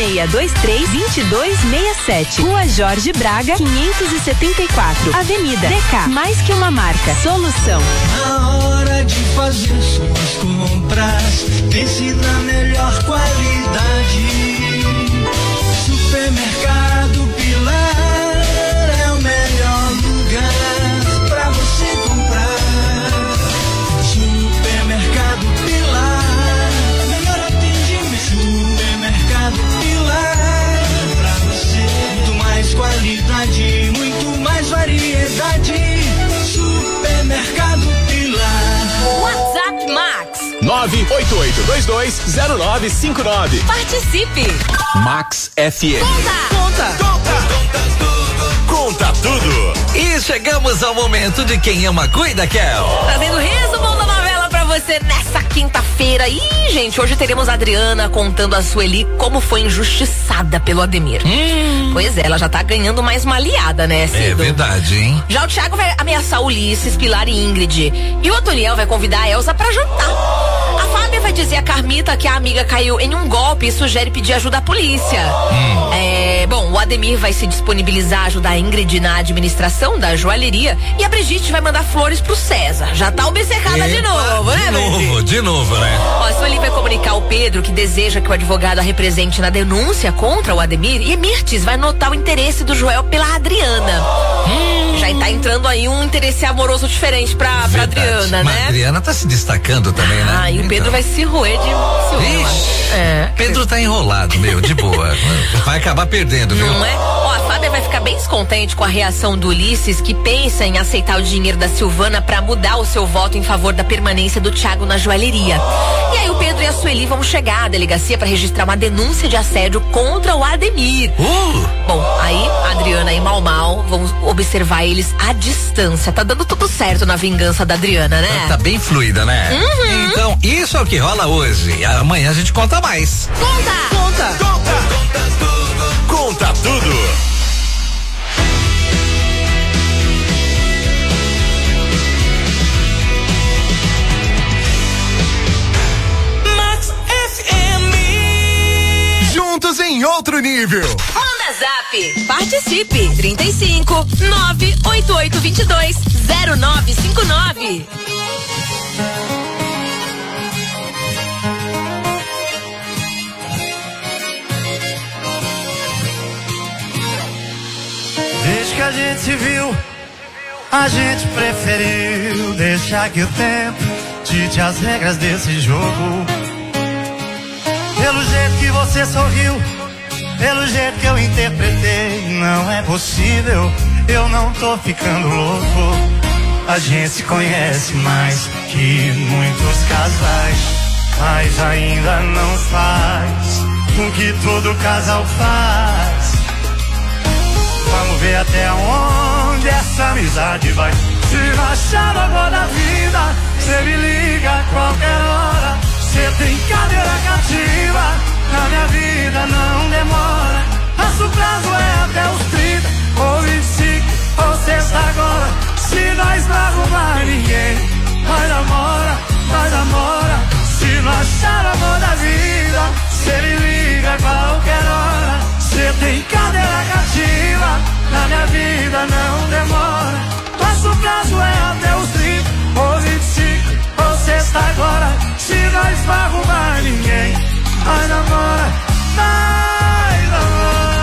[SPEAKER 21] 3623-2267. Rua Jorge Braga, 574. Avenida DK. Mais que uma marca. Solução.
[SPEAKER 23] Na hora de fazer suas compras, pense na melhor qualidade. Supermercado Pilar é o melhor lugar pra você comprar. Supermercado Pilar, melhor atendimento. Supermercado Pilar, pra você muito mais qualidade, muito mais variedade. Supermercado Pilar.
[SPEAKER 2] WhatsApp Max
[SPEAKER 5] 988220959.
[SPEAKER 2] Participe.
[SPEAKER 5] Max FM.
[SPEAKER 12] Conta tudo.
[SPEAKER 24] E chegamos ao momento de quem ama cuida, Kel.
[SPEAKER 2] Trazendo resumão da novela pra você nessa quinta-feira. E, gente, hoje teremos a Adriana contando a Sueli como foi injustiçada pelo Ademir. Pois é, ela já tá ganhando mais uma aliada, né, Cido?
[SPEAKER 24] É verdade, hein?
[SPEAKER 2] Já o Thiago vai ameaçar Ulisses, Pilar e Ingrid. E o Otoniel vai convidar a Elza pra jantar. A Fábia vai dizer a Carmita que a amiga caiu em um golpe e sugere pedir ajuda à polícia. Bom, o Ademir vai se disponibilizar a ajudar a Ingrid na administração da joalheria e a Brigitte vai mandar flores pro César. Já tá obcecada de novo, né, Brigitte?
[SPEAKER 24] De novo, né?
[SPEAKER 2] Ó, a Sueli vai comunicar ao Pedro que deseja que o advogado a represente na denúncia contra o Ademir e Mirtes vai notar o interesse do Joel pela Adriana. Já tá entrando aí um interesse amoroso diferente pra Adriana,
[SPEAKER 24] Mas
[SPEAKER 2] né?
[SPEAKER 24] a Adriana tá se destacando também, né?
[SPEAKER 2] Ah, e o Pedro vai se roer de ciúme.
[SPEAKER 24] Pedro tá enrolado, de boa. Vai acabar perdendo, viu?
[SPEAKER 2] Não é? Ó, a Fábia vai ficar bem descontente com a reação do Ulisses, que pensa em aceitar o dinheiro da Silvana pra mudar o seu voto em favor da permanência do Thiago na joalheria. E aí o Pedro e a Sueli vão chegar à delegacia pra registrar uma denúncia de assédio contra o Ademir. Bom, aí a Adriana e Mal vão observar eles à distância. Tá dando tudo certo na vingança da Adriana, né?
[SPEAKER 24] Tá bem fluida, né? Então, isso é o que rola hoje. E amanhã a gente conta mais.
[SPEAKER 12] Conta tudo.
[SPEAKER 23] Max FM.
[SPEAKER 17] Juntos em outro nível.
[SPEAKER 2] Manda Zap. Participe. 35 98822 0959.
[SPEAKER 23] Desde que a gente se viu, a gente preferiu deixar que o tempo dite as regras desse jogo. Pelo jeito que você sorriu, pelo jeito que eu interpretei, não é possível, eu não tô ficando louco. A gente se conhece mais que muitos casais, mas ainda não faz o que todo casal faz. Vamos ver até onde essa amizade vai. Se não achar o amor da vida, cê me liga a qualquer hora. Cê tem cadeira cativa, na minha vida não demora. Nosso prazo é até os 30, ou 25, ou sexta agora. Se nós não arrumar ninguém, nós namora, nós namora. Se não achar o amor da vida, cê me liga a qualquer hora. Cê tem cadeira cativa, na minha vida não demora. Nosso prazo é até os 30, ou 25, ou sexta agora. Se nós não arrumar ninguém, nós namora, nós namora.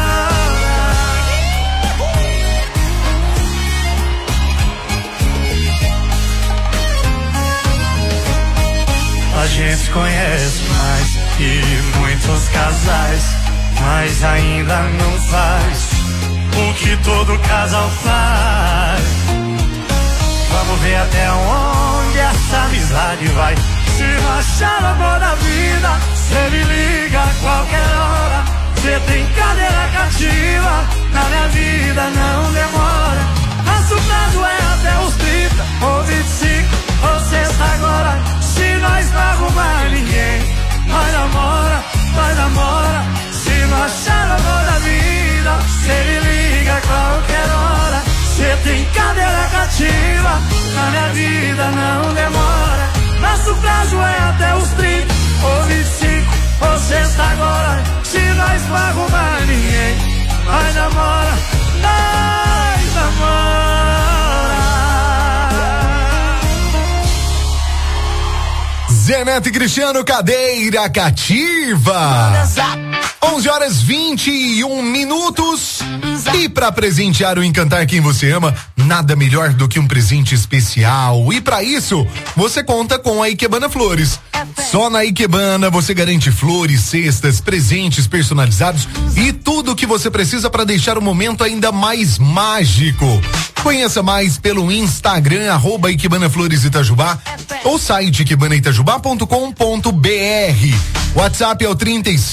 [SPEAKER 23] A gente conhece mais que muitos casais, mas ainda não faz o que todo casal faz. Vamos ver até onde essa amizade vai. Se não achar o amor da vida, cê me liga a qualquer hora. Cê tem cadeira cativa, na minha vida não demora. Nosso prazo é até os 30, ou 25, ou sexta agora. Se nós não arrumar ninguém, nós namora, nós namora. Se não achar o amor da vida, cê me liga a qualquer hora. Cê tem cadeira cativa, na minha vida não demora. Nosso prazo é até os 30, ou 25, ou sexta agora. Se nós não arrumar ninguém, nós namora, nós namora.
[SPEAKER 17] Zé Neto e Cristiano, cadeira cativa. 11h21. E para presentear o Encantar Quem Você Ama, nada melhor do que um presente especial. E para isso, você conta com a Ikebana Flores. Só na Ikebana você garante flores, cestas, presentes personalizados e tudo o que você precisa para deixar o momento ainda mais mágico. Conheça mais pelo Instagram, @Ikebana Flores Itajubá, ou site ikebanaItajubá.com.br. WhatsApp é o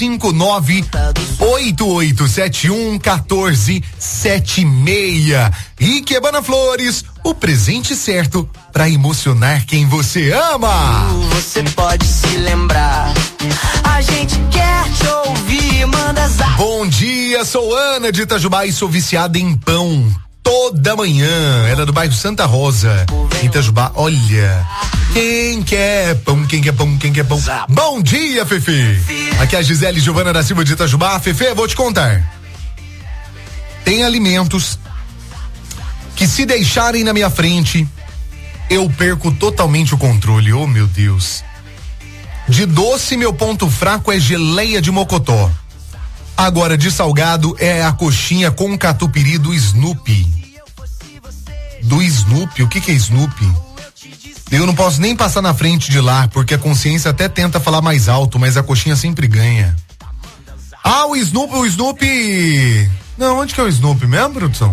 [SPEAKER 17] 359-8871-1476. Ikebana Flores, o presente certo pra emocionar quem você ama.
[SPEAKER 22] Você pode se lembrar, a gente quer te ouvir, manda zap.
[SPEAKER 17] Bom dia, sou Ana de Itajubá e sou viciada em pão. Toda manhã, ela é do bairro Santa Rosa, em Itajubá. Olha, quem quer pão, quem quer pão, quem quer pão. Bom dia, Fefe. Aqui é a Gisele Giovana da Silva de Itajubá. Fefe, vou te contar. Tem alimentos que, se deixarem na minha frente, eu perco totalmente o controle. Oh, meu Deus. De doce, meu ponto fraco é geleia de mocotó. Agora, de salgado, é a coxinha com catupiry do Snoopy. Do Snoopy? O que é Snoopy? Eu não posso nem passar na frente de lá, porque a consciência até tenta falar mais alto, mas a coxinha sempre ganha. Ah, o Snoopy. Não, onde que é o Snoopy mesmo, produção?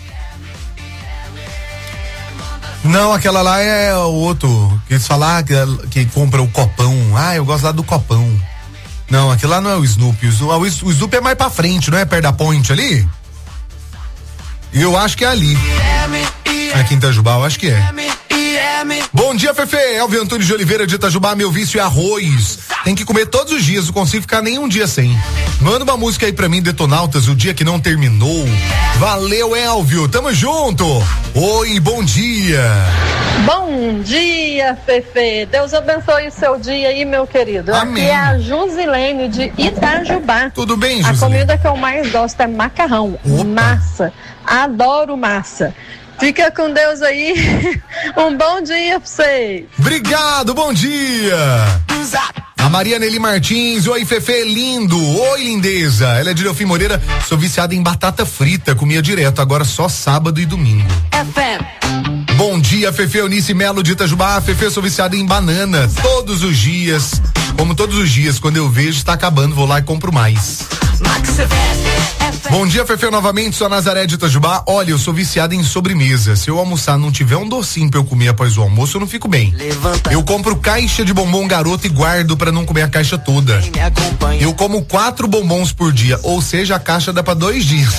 [SPEAKER 17] Não, aquela lá é o outro, que eles falam que compra o copão. Ah, eu gosto lá do copão. Não, aquilo lá não é o Snoopy. O Snoopy é mais pra frente, não é? Perto da Point ali? Eu acho que é ali. Aqui em Itajubá, eu acho que é. Bom dia, Fefe. Elvio Antônio de Oliveira de Itajubá. Meu vício é arroz. Tem que comer todos os dias, não consigo ficar nenhum dia sem. Manda uma música aí pra mim, Detonautas, O Dia Que Não Terminou. Valeu, Elvio. Tamo junto. Oi, bom dia.
[SPEAKER 8] Bom dia, Fefe. Deus abençoe o seu dia aí, meu querido.
[SPEAKER 17] Amém.
[SPEAKER 8] Aqui é a Jusilene de Itajubá.
[SPEAKER 17] Tudo bem,
[SPEAKER 8] Jusilene? A comida que eu mais gosto é macarrão. Opa. Massa. Adoro massa. Fica com Deus aí. Um bom dia pra vocês.
[SPEAKER 17] Obrigado, bom dia. A Maria Nelly Martins. Oi, Fefe, lindo. Oi, lindeza. Ela é de Delfim Moreira. Sou viciada em batata frita. Comia direto, agora só sábado e domingo. Bom dia, Fefe. Eunice Melo de Itajubá. Fefe, sou viciada em banana. Todos os dias. Como todos os dias, quando eu vejo, está acabando, vou lá e compro mais.
[SPEAKER 22] Max FM.
[SPEAKER 17] Bom dia, Fefe, novamente, sou a Nazaré de Itajubá. Olha, eu sou viciada em sobremesa. Se eu almoçar não tiver um docinho pra eu comer após o almoço, eu não fico bem. Eu compro caixa de bombom Garoto e guardo pra não comer a caixa toda. Eu como 4 bombons por dia, ou seja, a caixa dá pra 2 dias.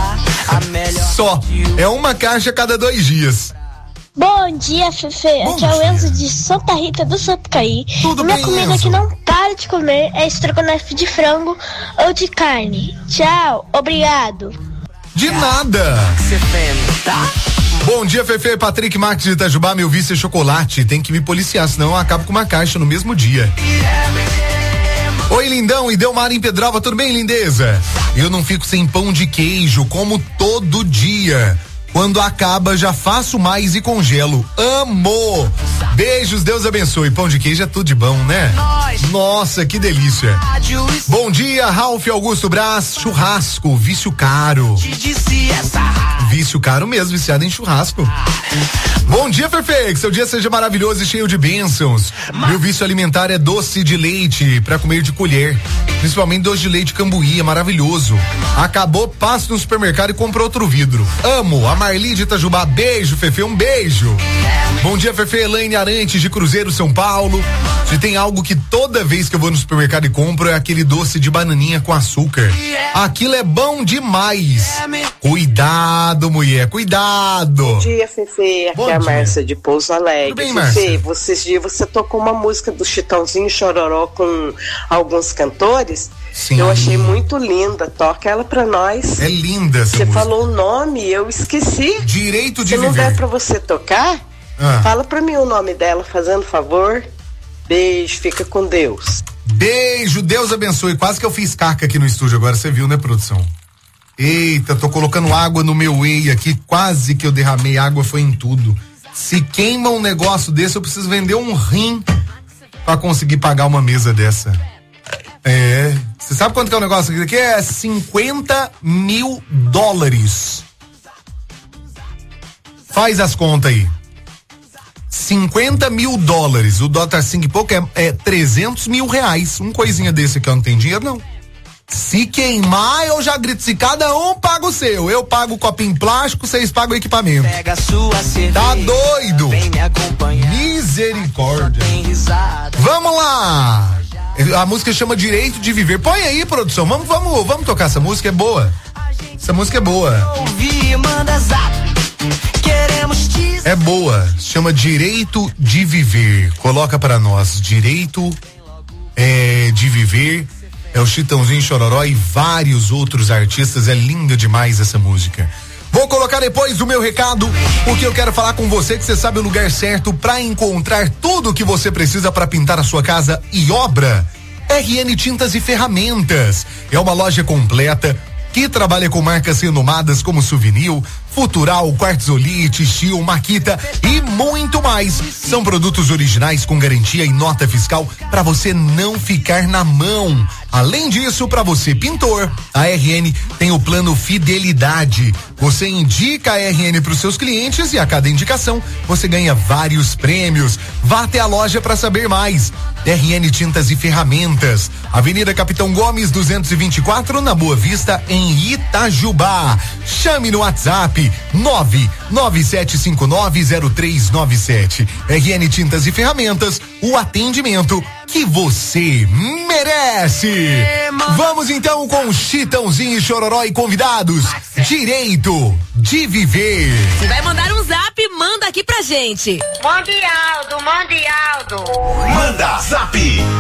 [SPEAKER 17] Só, é uma caixa a cada 2 dias.
[SPEAKER 9] Bom dia, Fefe. Aqui é o Enzo de Santa Rita do Sapucaí.
[SPEAKER 17] Tudo
[SPEAKER 9] Minha
[SPEAKER 17] bem,
[SPEAKER 9] comida
[SPEAKER 17] Enzo?
[SPEAKER 9] que não para de comer é estrogonofe de frango ou de carne. Tchau, obrigado.
[SPEAKER 17] De nada. Bom dia, Fefe. Patrick Marques de Itajubá, meu vício é chocolate. Tem que me policiar, senão eu acabo com uma caixa no mesmo dia. Oi, lindão, e Delmar em Pedralva, tudo bem, lindeza? Eu não fico sem pão de queijo, como todo dia. Quando acaba, já faço mais e congelo. Amo! Beijos, Deus abençoe. Pão de queijo é tudo de bom, né? Nossa, que delícia. Bom dia, Ralph Augusto Brás, churrasco, vício caro. Vício caro mesmo, viciado em churrasco. Bom dia, Fefe, que seu dia seja maravilhoso e cheio de bênçãos. Meu vício alimentar é doce de leite pra comer de colher. Principalmente doce de leite Cambuí, é maravilhoso. Acabou, passo no supermercado e compro outro vidro. Amo, a Marli de Itajubá, beijo, Fefe, um beijo. Bom dia, Fefe, Elaine Arantes de Cruzeiro, São Paulo. Se tem algo que toda vez que eu vou no supermercado e compro é aquele doce de bananinha com açúcar. Aquilo é bom demais. Cuidado, mulher, cuidado.
[SPEAKER 10] Bom dia, Fefe, aqui é a Márcia de Pouso Alegre.
[SPEAKER 17] Tudo bem,
[SPEAKER 10] Fefe, você tocou uma música do Chitãozinho Chororó com alguns cantores.
[SPEAKER 17] Sim.
[SPEAKER 10] Eu achei muito linda, toca ela pra nós.
[SPEAKER 17] É linda essa
[SPEAKER 10] Você
[SPEAKER 17] música.
[SPEAKER 10] falou o nome, eu esqueci.
[SPEAKER 17] Direito de
[SPEAKER 10] Se não
[SPEAKER 17] viver.
[SPEAKER 10] der pra você tocar, fala pra mim o nome dela, fazendo favor. Beijo, fica com Deus.
[SPEAKER 17] Beijo, Deus abençoe. Quase que eu fiz caca aqui no estúdio agora, você viu, né, produção? Eita, tô colocando água no meu whey aqui, quase que eu derramei água, foi em tudo. Se queima um negócio desse, eu preciso vender um rim pra conseguir pagar uma mesa dessa. Você sabe quanto que é o negócio aqui? É $50 mil. Faz as contas aí. $50 mil. O dólar tá 5 e pouco, é R$300 mil. Um coisinha desse aqui eu não tenho dinheiro, não. Se queimar, eu já grito, se cada um paga o seu. Eu pago o copinho plástico, vocês pagam o equipamento.
[SPEAKER 22] Pega a sua cerveja,
[SPEAKER 17] tá doido?
[SPEAKER 22] Vem me acompanhar.
[SPEAKER 17] Misericórdia. Vamos lá. A música chama Direito de Viver. Põe aí, produção. Vamos tocar essa música, é boa. Essa música é boa. É boa. Chama Direito de Viver. Coloca pra nós. Direito de Viver. É o Chitãozinho Chororó e vários outros artistas. É linda demais essa música. Vou colocar depois o meu recado, porque eu quero falar com você que você sabe o lugar certo para encontrar tudo o que você precisa para pintar a sua casa e obra. RN Tintas e Ferramentas. É uma loja completa que trabalha com marcas renomadas como Souvenir, Futural, Quartzolite, Steel, Makita e muito mais. São produtos originais com garantia e nota fiscal para você não ficar na mão. Além disso, para você pintor, a RN tem o plano Fidelidade. Você indica a RN para os seus clientes e a cada indicação você ganha vários prêmios. Vá até a loja para saber mais. RN Tintas e Ferramentas, Avenida Capitão Gomes 224, na Boa Vista, em Itajubá. Chame no WhatsApp 997590397. RN Tintas e Ferramentas, o atendimento que você merece. Vamos então com Chitãozinho e Chororó e convidados. Direito de Viver.
[SPEAKER 2] Se vai mandar um zap, manda aqui pra gente.
[SPEAKER 14] Mundialdo.
[SPEAKER 12] Manda zap.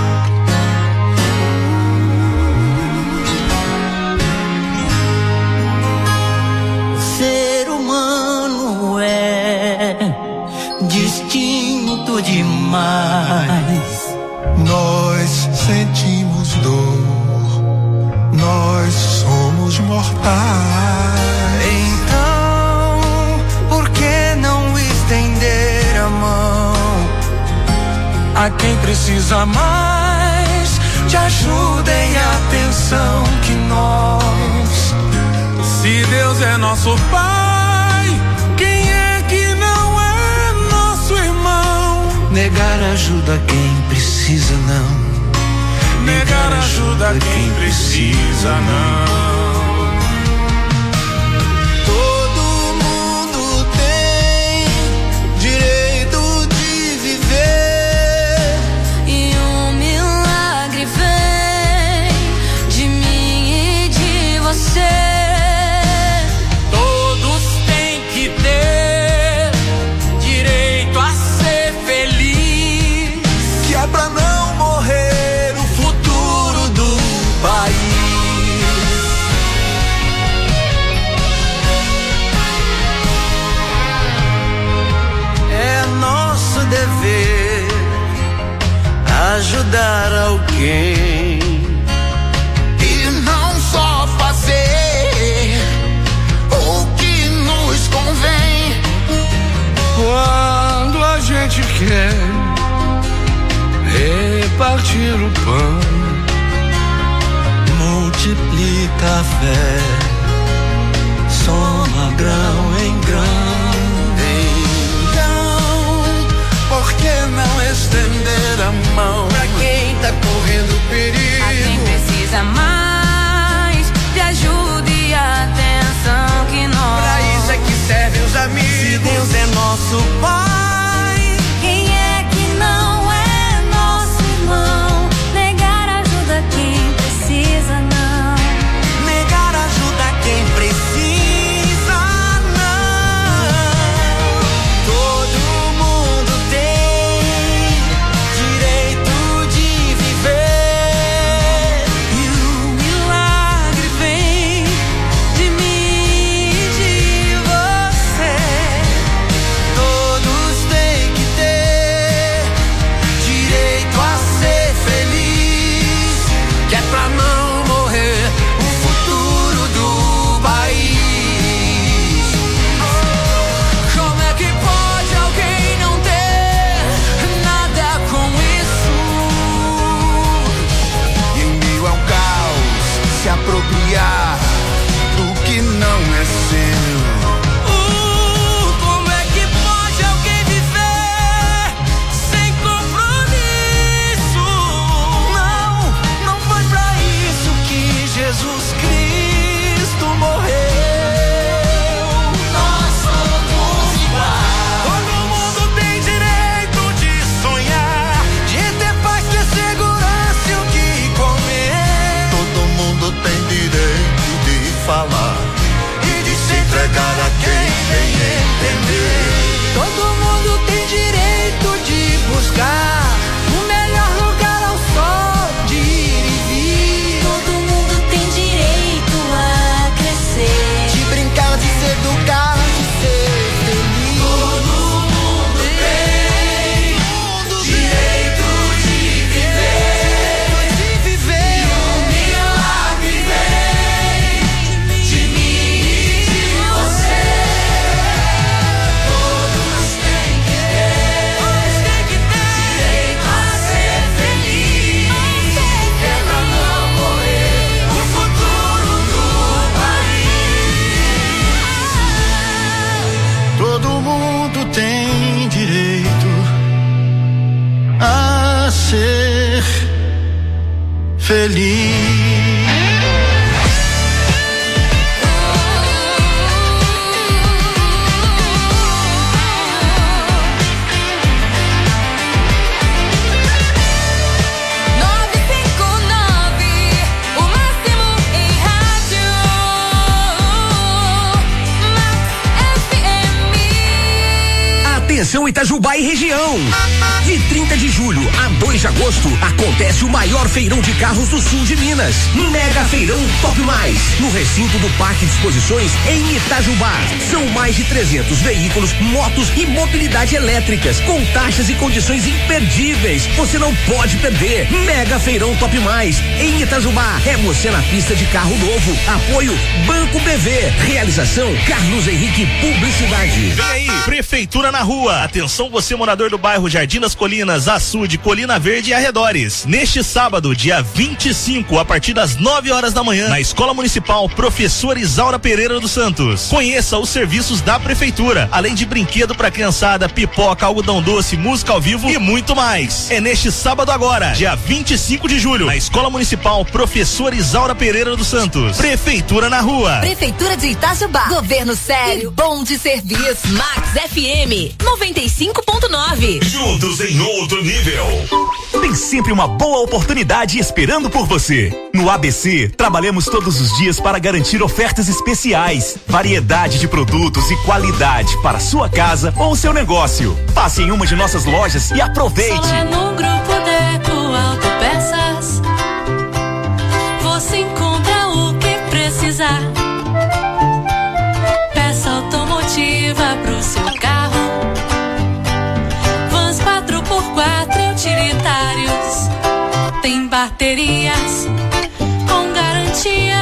[SPEAKER 22] O ser humano é distinto demais.
[SPEAKER 11] Nós sentimos dor, nós somos mortais.
[SPEAKER 22] Então, por que não estender a mão a quem precisa mais de ajuda e atenção que nós?
[SPEAKER 6] Se Deus é nosso Pai, quem é que não é nosso irmão?
[SPEAKER 22] Negar ajuda a quem precisa não.
[SPEAKER 1] negar ajuda a quem precisa, não.
[SPEAKER 22] Ajudar alguém e não só fazer o que nos convém.
[SPEAKER 1] Quando a gente quer repartir o pão,
[SPEAKER 22] multiplica a fé, soma grão em grão. Por que não estender a mão pra quem tá correndo perigo?
[SPEAKER 16] A quem precisa mais de ajuda e atenção que nós.
[SPEAKER 22] Pra isso é que servem os amigos. Se Deus é nosso Pai,
[SPEAKER 16] quem é que não é nosso irmão? Negar ajuda a quem precisa, não.
[SPEAKER 22] Negar ajuda a quem precisa. Apropriar do que não é seu. Como é que pode alguém viver sem compromisso? Não foi pra isso que Jesus Cristo morreu. Nós somos iguais. Todo mundo tem direito de sonhar, de ter paz, ter segurança e o que comer. Todo mundo tem direito de falar e de se entregar a quem vem entender. Todo mundo tem direito de buscar o melhor lugar ao sol, de ir e vir.
[SPEAKER 16] Todo mundo tem direito a crescer,
[SPEAKER 22] de brincar, de se educar, de ser feliz. Todo mundo tem direito de viver, de viver. E um milagre vem de mim e de você. Todos têm que ter direito a ser feliz, é pra não morrer o futuro do país. Todo mundo tem direito a ser feliz.
[SPEAKER 16] o máximo em rádio. Max FM.
[SPEAKER 5] Atenção Itajubá e região. De 30 de julho a 2 de agosto acontece o maior feirão de carros do sul de Minas. Mega Feirão Top Mais, no recinto do Parque de Exposições em Itajubá. São mais de 300 veículos, motos e mobilidade elétricas, com taxas e condições imperdíveis. Você não pode perder. Mega Feirão Top Mais em Itajubá. É você na pista de carro novo. Apoio Banco BV. Realização Carlos Henrique Publicidade.
[SPEAKER 3] Vem aí, Prefeitura na Rua.
[SPEAKER 4] rua. Atenção você morador do bairro Jardim das Colinas, Açude, Colina Verde e arredores. Neste sábado, dia 25, a partir das 9 horas da manhã, na Escola Municipal Professor Isaura Pereira dos Santos. Conheça os serviços da Prefeitura, além de brinquedo pra criançada, pipoca, algodão doce, música ao vivo e muito mais. É neste sábado agora, dia 25 de julho, na Escola Municipal Professor Isaura Pereira dos Santos. Prefeitura na rua.
[SPEAKER 2] Prefeitura de Itajubá. Governo sério, bom de serviço. Max FM 95.9.
[SPEAKER 12] Juntos em outro nível.
[SPEAKER 13] Tem sempre uma boa oportunidade esperando por você. No ABC, trabalhamos todos os dias para garantir ofertas especiais, variedade de produtos e qualidade para sua casa ou seu negócio. Passe em uma de nossas lojas e aproveite.
[SPEAKER 15] Só no Grupo Deco Autopeças você encontra o que precisar. Peça automotiva pro seu carro, vans 4x4 utilitários, tem baterias com garantia.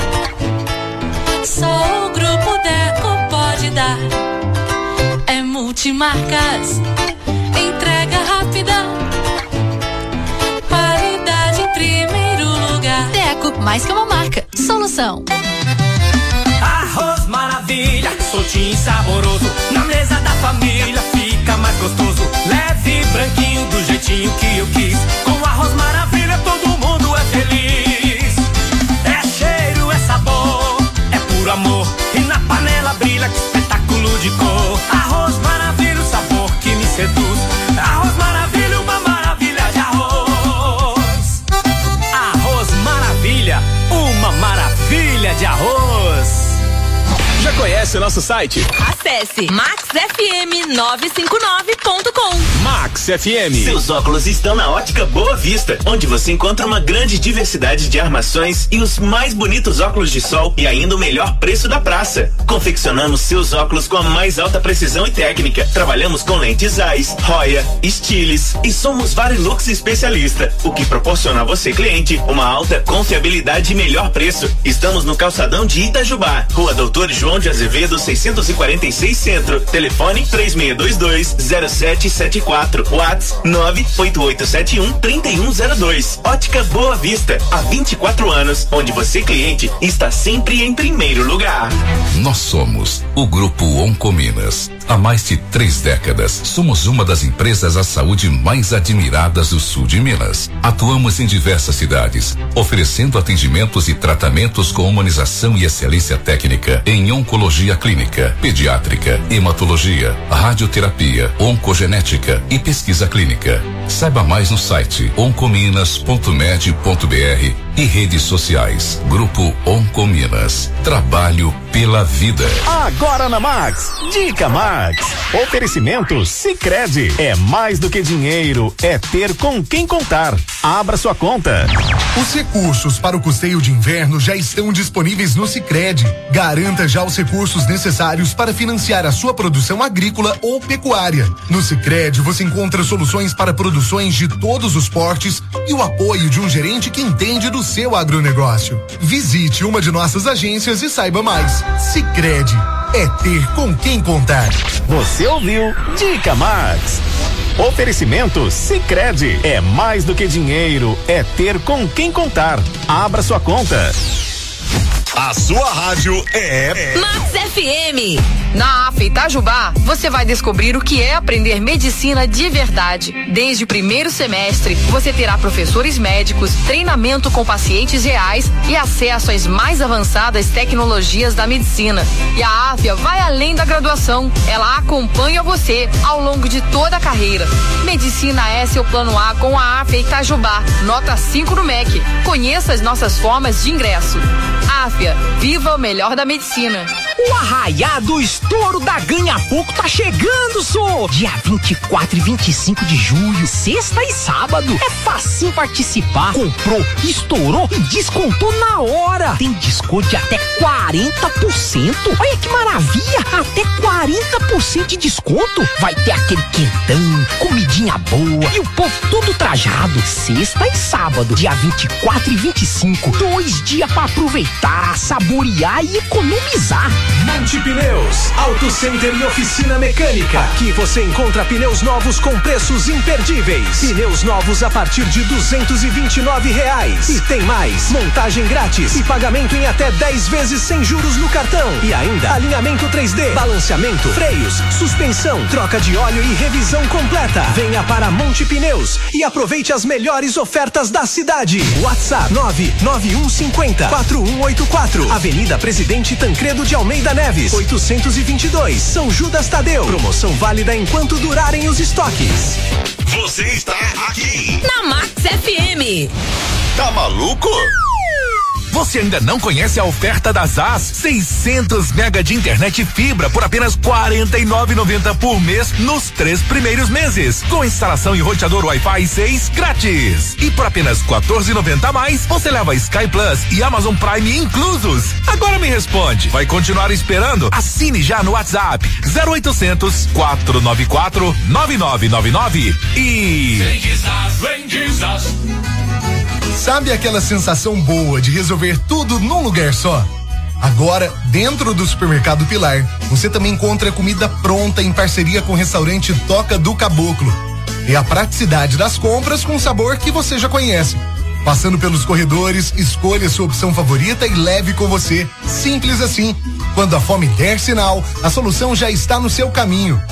[SPEAKER 15] Só o Grupo Deco pode dar. É multimarcas, entrega rápida, qualidade em primeiro lugar.
[SPEAKER 2] Deco, mais que uma marca, solução.
[SPEAKER 6] Arroz maravilha, soltinho e saboroso, na mesa da família fica mais gostoso. Leve, branquinho, do jeitinho que eu quis. Com arroz maravilha todo mundo é feliz. É cheiro, é sabor, é puro amor. E na panela brilha, que espetáculo de cor. Arroz maravilha, o sabor que me seduz. Arroz maravilha, uma maravilha de arroz. Arroz maravilha, uma maravilha de arroz.
[SPEAKER 5] Já conhece o nosso site?
[SPEAKER 2] Acesse maxfm959.com.
[SPEAKER 5] Max FM.
[SPEAKER 18] Seus óculos estão na Ótica Boa Vista, onde você encontra uma grande diversidade de armações e os mais bonitos óculos de sol e ainda o melhor preço da praça. Confeccionamos seus óculos com a mais alta precisão e técnica. Trabalhamos com lentes Zeiss, Roya, Stiles e somos Varilux especialista, o que proporciona a você, cliente, uma alta confiabilidade e melhor preço. Estamos no calçadão de Itajubá, Rua Doutor João de Azevedo 646 Centro. Telefone 3622-0774. WhatsApp 98871-3102. Ótica Boa Vista, há 24 anos, onde você, cliente, está sempre em primeiro lugar.
[SPEAKER 25] Nós somos o Grupo Oncominas. Há mais de 3 décadas, somos uma das empresas à saúde mais admiradas do sul de Minas. Atuamos em diversas cidades, oferecendo atendimentos e tratamentos com humanização e excelência técnica em oncologia clínica, pediátrica, hematologia, radioterapia, oncogenética e pesquisa clínica. Saiba mais no site oncominas.med.br e redes sociais. Grupo Oncominas. Trabalho pela vida.
[SPEAKER 13] Agora na Max, Dica Max. Oferecimento Sicredi. É mais do que dinheiro, é ter com quem contar. Abra sua conta.
[SPEAKER 17] Os recursos para o custeio de inverno já estão disponíveis no Sicredi. Garanta já os recursos necessários para financiar a sua produção agrícola ou pecuária. No Sicredi você encontra soluções para produções de todos os portes e o apoio de um gerente que entende do seu agronegócio. Visite uma de nossas agências e saiba mais. Sicredi é ter com quem contar.
[SPEAKER 13] Você ouviu Dica Max. Oferecimento Sicredi. É mais do que dinheiro, é ter com quem contar. Abra sua conta.
[SPEAKER 12] A sua rádio é
[SPEAKER 2] Max FM.
[SPEAKER 26] Na AFA Itajubá, você vai descobrir o que é aprender medicina de verdade. Desde o primeiro semestre, você terá professores médicos, treinamento com pacientes reais e acesso às mais avançadas tecnologias da medicina. E a AFA vai além da graduação. Ela acompanha você ao longo de toda a carreira. Medicina é seu plano A com a AFA Itajubá. Nota 5 no MEC. Conheça as nossas formas de ingresso. AFA, viva o melhor da medicina.
[SPEAKER 5] O Arraiá do Estouro da Ganha Pouco tá chegando, só! Dia 24 e 25 de julho, sexta e sábado. É facinho participar. Comprou, estourou e descontou na hora. Tem desconto de até 40%. Olha que maravilha! Até 40%.
[SPEAKER 7] 20% de desconto. Vai ter aquele quentão, comidinha boa e o povo todo trajado. Sexta e sábado, dia 24 e 25. 2 dias pra aproveitar, saborear e economizar.
[SPEAKER 3] Monte Pneus, Auto Center e oficina mecânica. Aqui você encontra pneus novos com preços imperdíveis. Pneus novos a partir de R$229. E tem mais, montagem grátis e pagamento em até 10 vezes sem juros no cartão. E ainda, alinhamento 3D, balanceamento, freios, suspensão, troca de óleo e revisão completa. Venha para Monte Pneus e aproveite as melhores ofertas da cidade. WhatsApp 99150-4184. Avenida Presidente Tancredo de Almeida Neves, 822, São Judas Tadeu. Promoção válida enquanto durarem os estoques.
[SPEAKER 12] Você está aqui
[SPEAKER 2] na Max FM.
[SPEAKER 12] Tá maluco?
[SPEAKER 13] Você ainda não conhece a oferta da ZAS? 600 mega de internet fibra por apenas R$ 49,90 por mês nos 3 primeiros meses, com instalação e roteador Wi-Fi 6 grátis. E por apenas R$ 14,90 a mais, você leva Sky Plus e Amazon Prime inclusos. Agora me responde, vai continuar esperando? Assine já no WhatsApp 0800 494 9999 e
[SPEAKER 11] Vem de ZAS. Sabe aquela sensação boa de resolver tudo num lugar só? Agora, dentro do Supermercado Pilar, você também encontra comida pronta em parceria com o restaurante Toca do Caboclo. É a praticidade das compras com sabor que você já conhece. Passando pelos corredores, escolha sua opção favorita e leve com você. Simples assim. Quando a fome der sinal, a solução já está no seu caminho.